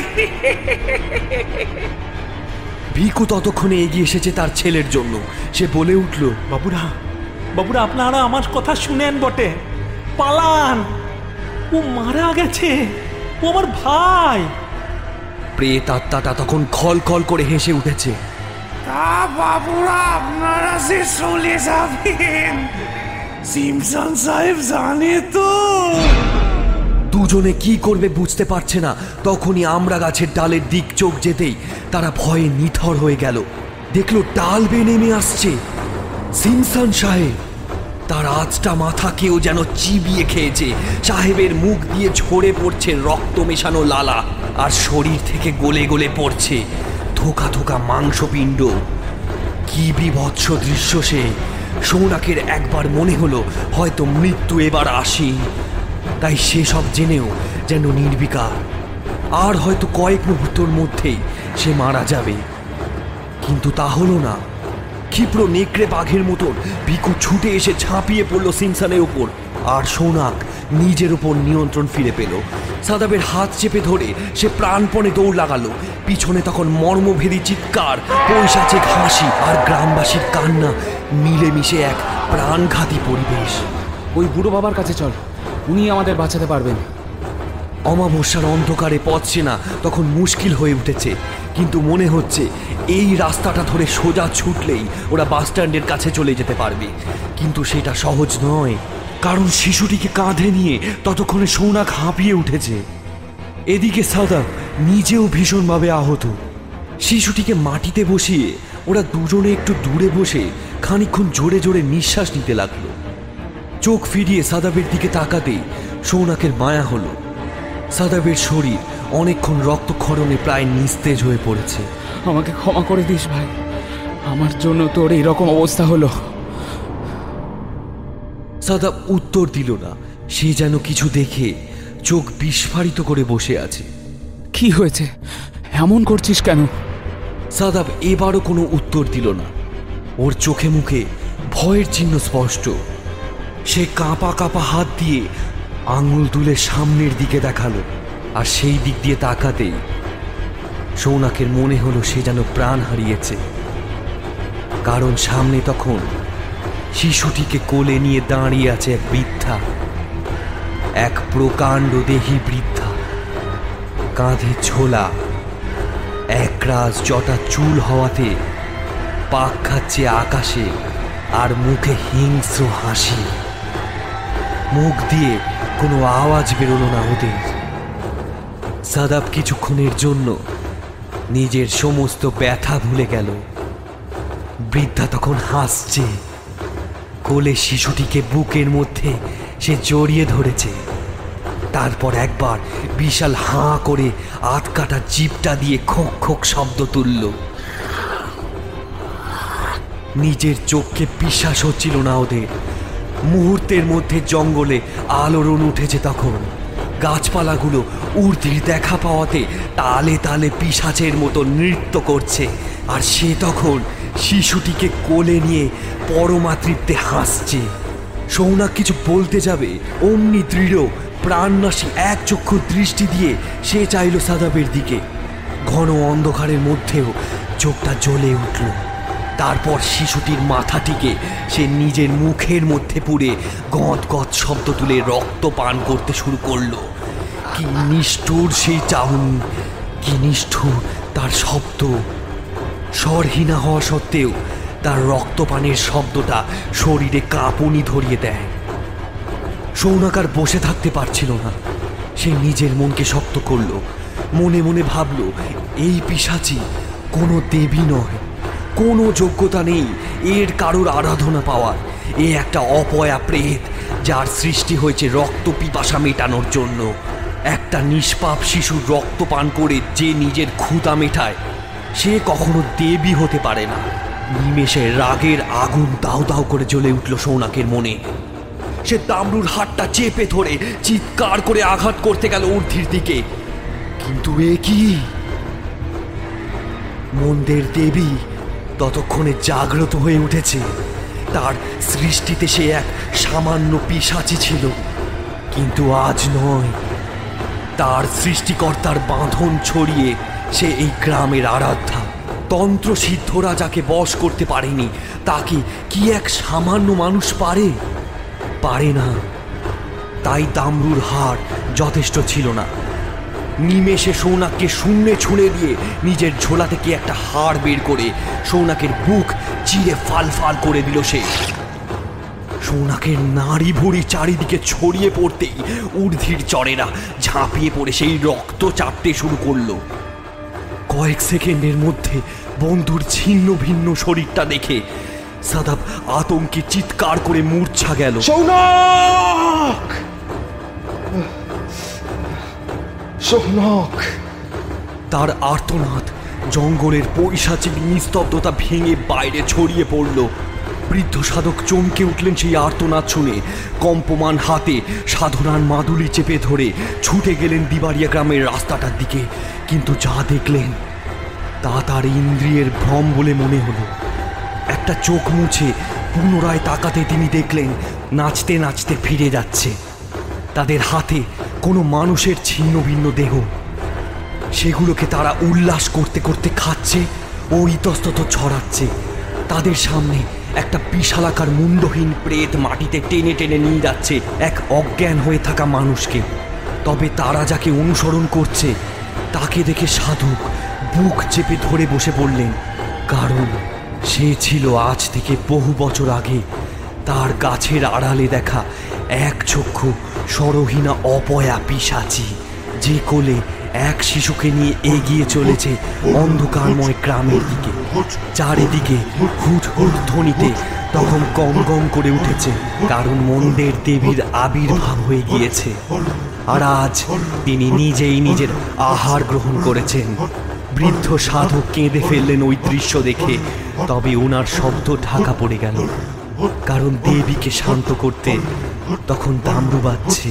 S9: ভিকু ততক্ষণে এগিয়ে এসেছে তার ছেলের জন্য। সে বলে উঠল,
S4: বাবুরা বাবুরা আপনারা আমার কথা শুনেন বটে, পালান, ও মারা গেছে, ও আমার ভাই।
S9: প্রেত আত্মাটা তখন খল খল করে হেসে উঠেছে।
S6: তা বাবুরা আপনারা যে চলে যাবেন, সিমসন সাহেব জানে তো।
S9: দুজনে কি করবে বুঝতে পারছে না। তখনই আমরা গাছের ডালের দিক চোখ যেতেই তারা ভয়ে নিথর হয়ে গেল। দেখলো ডাল বেয়ে নেমে আসছে সিমসন সাহেব। তার আজটা মাথা কেউ যেন চিবিয়ে খেয়েছে। সাহেবের মুখ দিয়ে ঝরে পড়ছে রক্ত মেশানো লালা, আর শরীর থেকে গলে গলে পড়ছে থোকা থোকা মাংসপিণ্ড। কি বিভৎস দৃশ্য সে! সৌনাকের একবার মনে হলো হয়তো মৃত্যু এবার আসি, তাই সেসব জেনেও যেন নির্বিকার। আর হয়তো কয়েক মুহূর্তের মধ্যেই সে মারা যাবে, কিন্তু তা হলো না। ক্ষিপ্র নেকড়ে বাঘের মতন ভিকু ছুটে এসে ঝাঁপিয়ে পড়ল সিমসানের ওপর, আর সৌনাক নিজের ওপর নিয়ন্ত্রণ ফিরে পেল। সাদাবের হাত চেপে ধরে সে প্রাণপণে দৌড় লাগালো। পিছনে তখন মর্মভেদী চিৎকার, পৈশাচিক হাসি আর গ্রামবাসীর কান্না মিলেমিশে এক প্রাণঘাতী পরিবেশ।
S3: ওই বুড়ো বাবার কাছে চল, উনি আমাদের বাঁচাতে পারবেন।
S9: অমাবস্যার অন্ধকারে পথ চেনা তখন মুশকিল হয়ে উঠেছে, কিন্তু মনে হচ্ছে এই রাস্তাটা ধরে সোজা ছুটলেই ওরা বাসস্ট্যান্ডের কাছে চলে যেতে পারবে। কিন্তু সেটা সহজ নয়, কারণ শিশুটিকে কাঁধে নিয়ে ততক্ষণে সৌনাক হাঁপিয়ে উঠেছে। এদিকে সাদাব নিজেও ভীষণভাবে আহত। শিশুটিকে মাটিতে বসিয়ে ওরা দুজনে একটু দূরে বসে খানিকক্ষণ জোরে জোরে নিঃশ্বাস নিতে লাগলো। চোখ ফিরিয়ে সাদাবের দিকে তাকাতেই সৌনাকের মায়া হলো। সাদাবের শরীর অনেকক্ষণ রক্তক্ষরণে প্রায় নিস্তেজ হয়ে পড়েছে।
S3: আমাকে ক্ষমা করে দিস ভাই, আমার জন্য তোর এইরকম অবস্থা হলো।
S9: সাদাব উত্তর দিল না। সে যেন কিছু দেখে চোখ বিস্ফারিত করে বসে আছে।
S3: কি হয়েছে, এমন করছিস কেন?
S9: সাদাব এবারও কোনো উত্তর দিল না। ওর চোখে মুখে ভয়ের চিহ্ন স্পষ্ট। সে কাঁপা কাঁপা হাত দিয়ে আঙুল তুলে সামনের দিকে দেখালো, আর সেই দিক দিয়ে তাকাতেই সৌনাকের মনে হলো সে যেন প্রাণ হারিয়েছে। কারণ সামনে তখন শিশুটিকে কোলে নিয়ে দাঁড়িয়ে আছে এক বৃদ্ধা, এক প্রকাণ্ড দেহী বৃদ্ধা, কাঁধে ঝোলা, একরাশ জটা চুল হওয়াতে পাক খাচ্ছে আকাশে, আর মুখে হিংস্র হাসি। মুখ দিয়ে কোনো আওয়াজ বেরোলো না ওদের। সাদাব কিছুক্ষণের জন্য নিজের সমস্ত ব্যথা ভুলে গেল। বৃদ্ধা তখন হাসছে, কোলে শিশুটিকে বুকের মধ্যে সে জড়িয়ে ধরেছে। তারপর একবার বিশাল হাঁ করে আধকাটা জিভটা দিয়ে খোক খোক শব্দ তুলল। নিজের চোখকে বিশ্বাস হচ্ছিল না ওদের। মুহূর্তের মধ্যে জঙ্গলে আলোড়ন উঠেছে। তখন গাছপালাগুলো ঊর্ধ্বের দেখা পাওয়াতে তালে তালে পিশাচের মতো নৃত্য করছে, আর সে তখন শিশুটিকে কোলে নিয়ে পরমাতৃপ্তে হাসছে। সৌনাক কিছু বলতে যাবে, অমনি দৃঢ় প্রাণনাশী এক চক্ষু দৃষ্টি দিয়ে সে চাইল সাদাবের দিকে। ঘন অন্ধকারের মধ্যেও চোখটা জ্বলে উঠল। তারপর শিশুটির মাথাটিকে সে নিজের মুখের মধ্যে পুরে গদ গদ শব্দ তুলে রক্ত পান করতে শুরু করলো। কি নিষ্ঠুর সেই চাউনি, কি নিষ্ঠুর তার শব্দ। স্বরহীনা হওয়া সত্ত্বেও তার রক্তপানের শব্দটা শরীরে কাঁপুনি ধরিয়ে দেয়। সৌনাক আর বসে থাকতে পারছিল না। সে নিজের মনকে শক্ত করল। মনে মনে ভাবল, এই পিশাচি কোনো দেবী নয়, কোনো যোগ্যতা নেই এর কারোর আরাধনা পাওয়ার। এ একটা অপয়া প্রেত, যার সৃষ্টি হয়েছে রক্ত পিপাসা মেটানোর জন্য। একটা নিষ্পাপ শিশুর রক্ত পান করে যে নিজের ক্ষুধা মেটায়, সে কখনো দেবী হতে পারে না। নিমেষে রাগের আগুন দাউ দাউ করে জ্বলে উঠল সৌনাকের মনে। সে দামরুর হাতটা চেপে ধরে চিৎকার করে আঘাত করতে গেল ঊর্ধ্বের দিকে। কিন্তু এ কি? মন্দের দেবী ততক্ষণে জাগ্রত হয়ে উঠেছে। তার সৃষ্টিতে সে এক সামান্য পিশাচি ছিল, কিন্তু আজ নয়। তার সৃষ্টিকর্তার বাঁধন ছড়িয়ে সে এই গ্রামের আরাধ্যা। তন্ত্র সিদ্ধরা যাকে বশ করতে পারেনি, তাকে কি এক সামান্য মানুষ পারে? পারে না। তাই দামরুর হার যথেষ্ট ছিল না। নিমেষে সৌনাককে শূন্যে ছুঁড়ে দিয়ে নিজের ঝোলা থেকে একটা হাড় বের করে সৌনাকের বুক চিরে ফাল ফাল করে দিল সে। সৌনাকের নাড়ি ভুড়ি চারিদিকে ছড়িয়ে পড়তেই ঊর্ধ্বের চরেরা ঝাঁপিয়ে পড়ে সেই রক্ত চাপতে শুরু করলো। কয়েক সেকেন্ডের মধ্যে বন্ধুর ছিন্ন ভিন্ন শরীরটা দেখে সাদাব আতঙ্কে চিৎকার করে মূর্ছা গেল।
S5: সৌনক! সৌনক!
S9: তার আর্তনাদ জঙ্গলের পৈশাচিক নিস্তব্ধতা ভেঙে বাইরে ছড়িয়ে পড়ল। বৃদ্ধ সাধক চমকে উঠলেন সেই আর্তনাদ শুনে। কম্পমান হাতে সাধনার মাদুলি চেপে ধরে ছুটে গেলেন দিবাড়িয়া গ্রামের রাস্তাটার দিকে। কিন্তু যা দেখলেন তা তার ইন্দ্রিয়ের ভ্রম বলে মনে হলো। একটা চোখ মুছে পুনরায় তাকাতে তিনি দেখলেন নাচতে নাচতে ফিরে যাচ্ছে। তাদের হাতে কোনো মানুষের ছিন্ন ভিন্ন দেহ। সেগুলোকে তারা উল্লাস করতে করতে খাচ্ছে ও ইতস্তত ছড়াচ্ছে। তাদের সামনে একটা বিশালাকার মুন্ডহীন প্রেত মাটিতে টেনে টেনে নিয়ে যাচ্ছে এক অজ্ঞান হয়ে থাকা মানুষকে। তবে তারা যাকে অনুসরণ করছে তাকে দেখে সাধক বুক চেপে ধরে বসে পড়লেন। কারণ সে ছিল আজ থেকে বহু বছর আগে তার গাছের আড়ালে দেখা এক চক্ষু সরহীনা অপয়া পিশাচি, যে কোলে এক শিশুকে নিয়ে এগিয়ে চলেছে অন্ধকারময় গ্রামের দিকে। চারিদিকে হুট হুট ধ্বনিতে তখন গম গম করে উঠেছে, কারণ মন্দের দেবীর আবির্ভাব হয়ে গিয়েছে। আর আজ তিনি নিজেই নিজের আহার গ্রহণ করেছেন। বৃদ্ধ সাধক কেঁদে ফেললেন ওই দৃশ্য দেখে। তবে ওনার শব্দ ঢাকা পড়ে গেল, কারণ দেবীকে শান্ত করতে তখন দামরু বাজছে।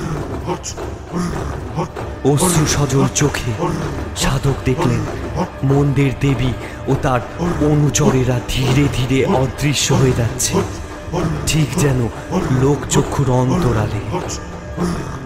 S9: অশ্রু সজল চোখে সাধক দেখলেন মন্দের দেবী ও তার অনুচরেরা ধীরে ধীরে অদৃশ্য হয়ে যাচ্ছে, ঠিক যেন লোকচক্ষুর অন্তরালে।
S2: আহ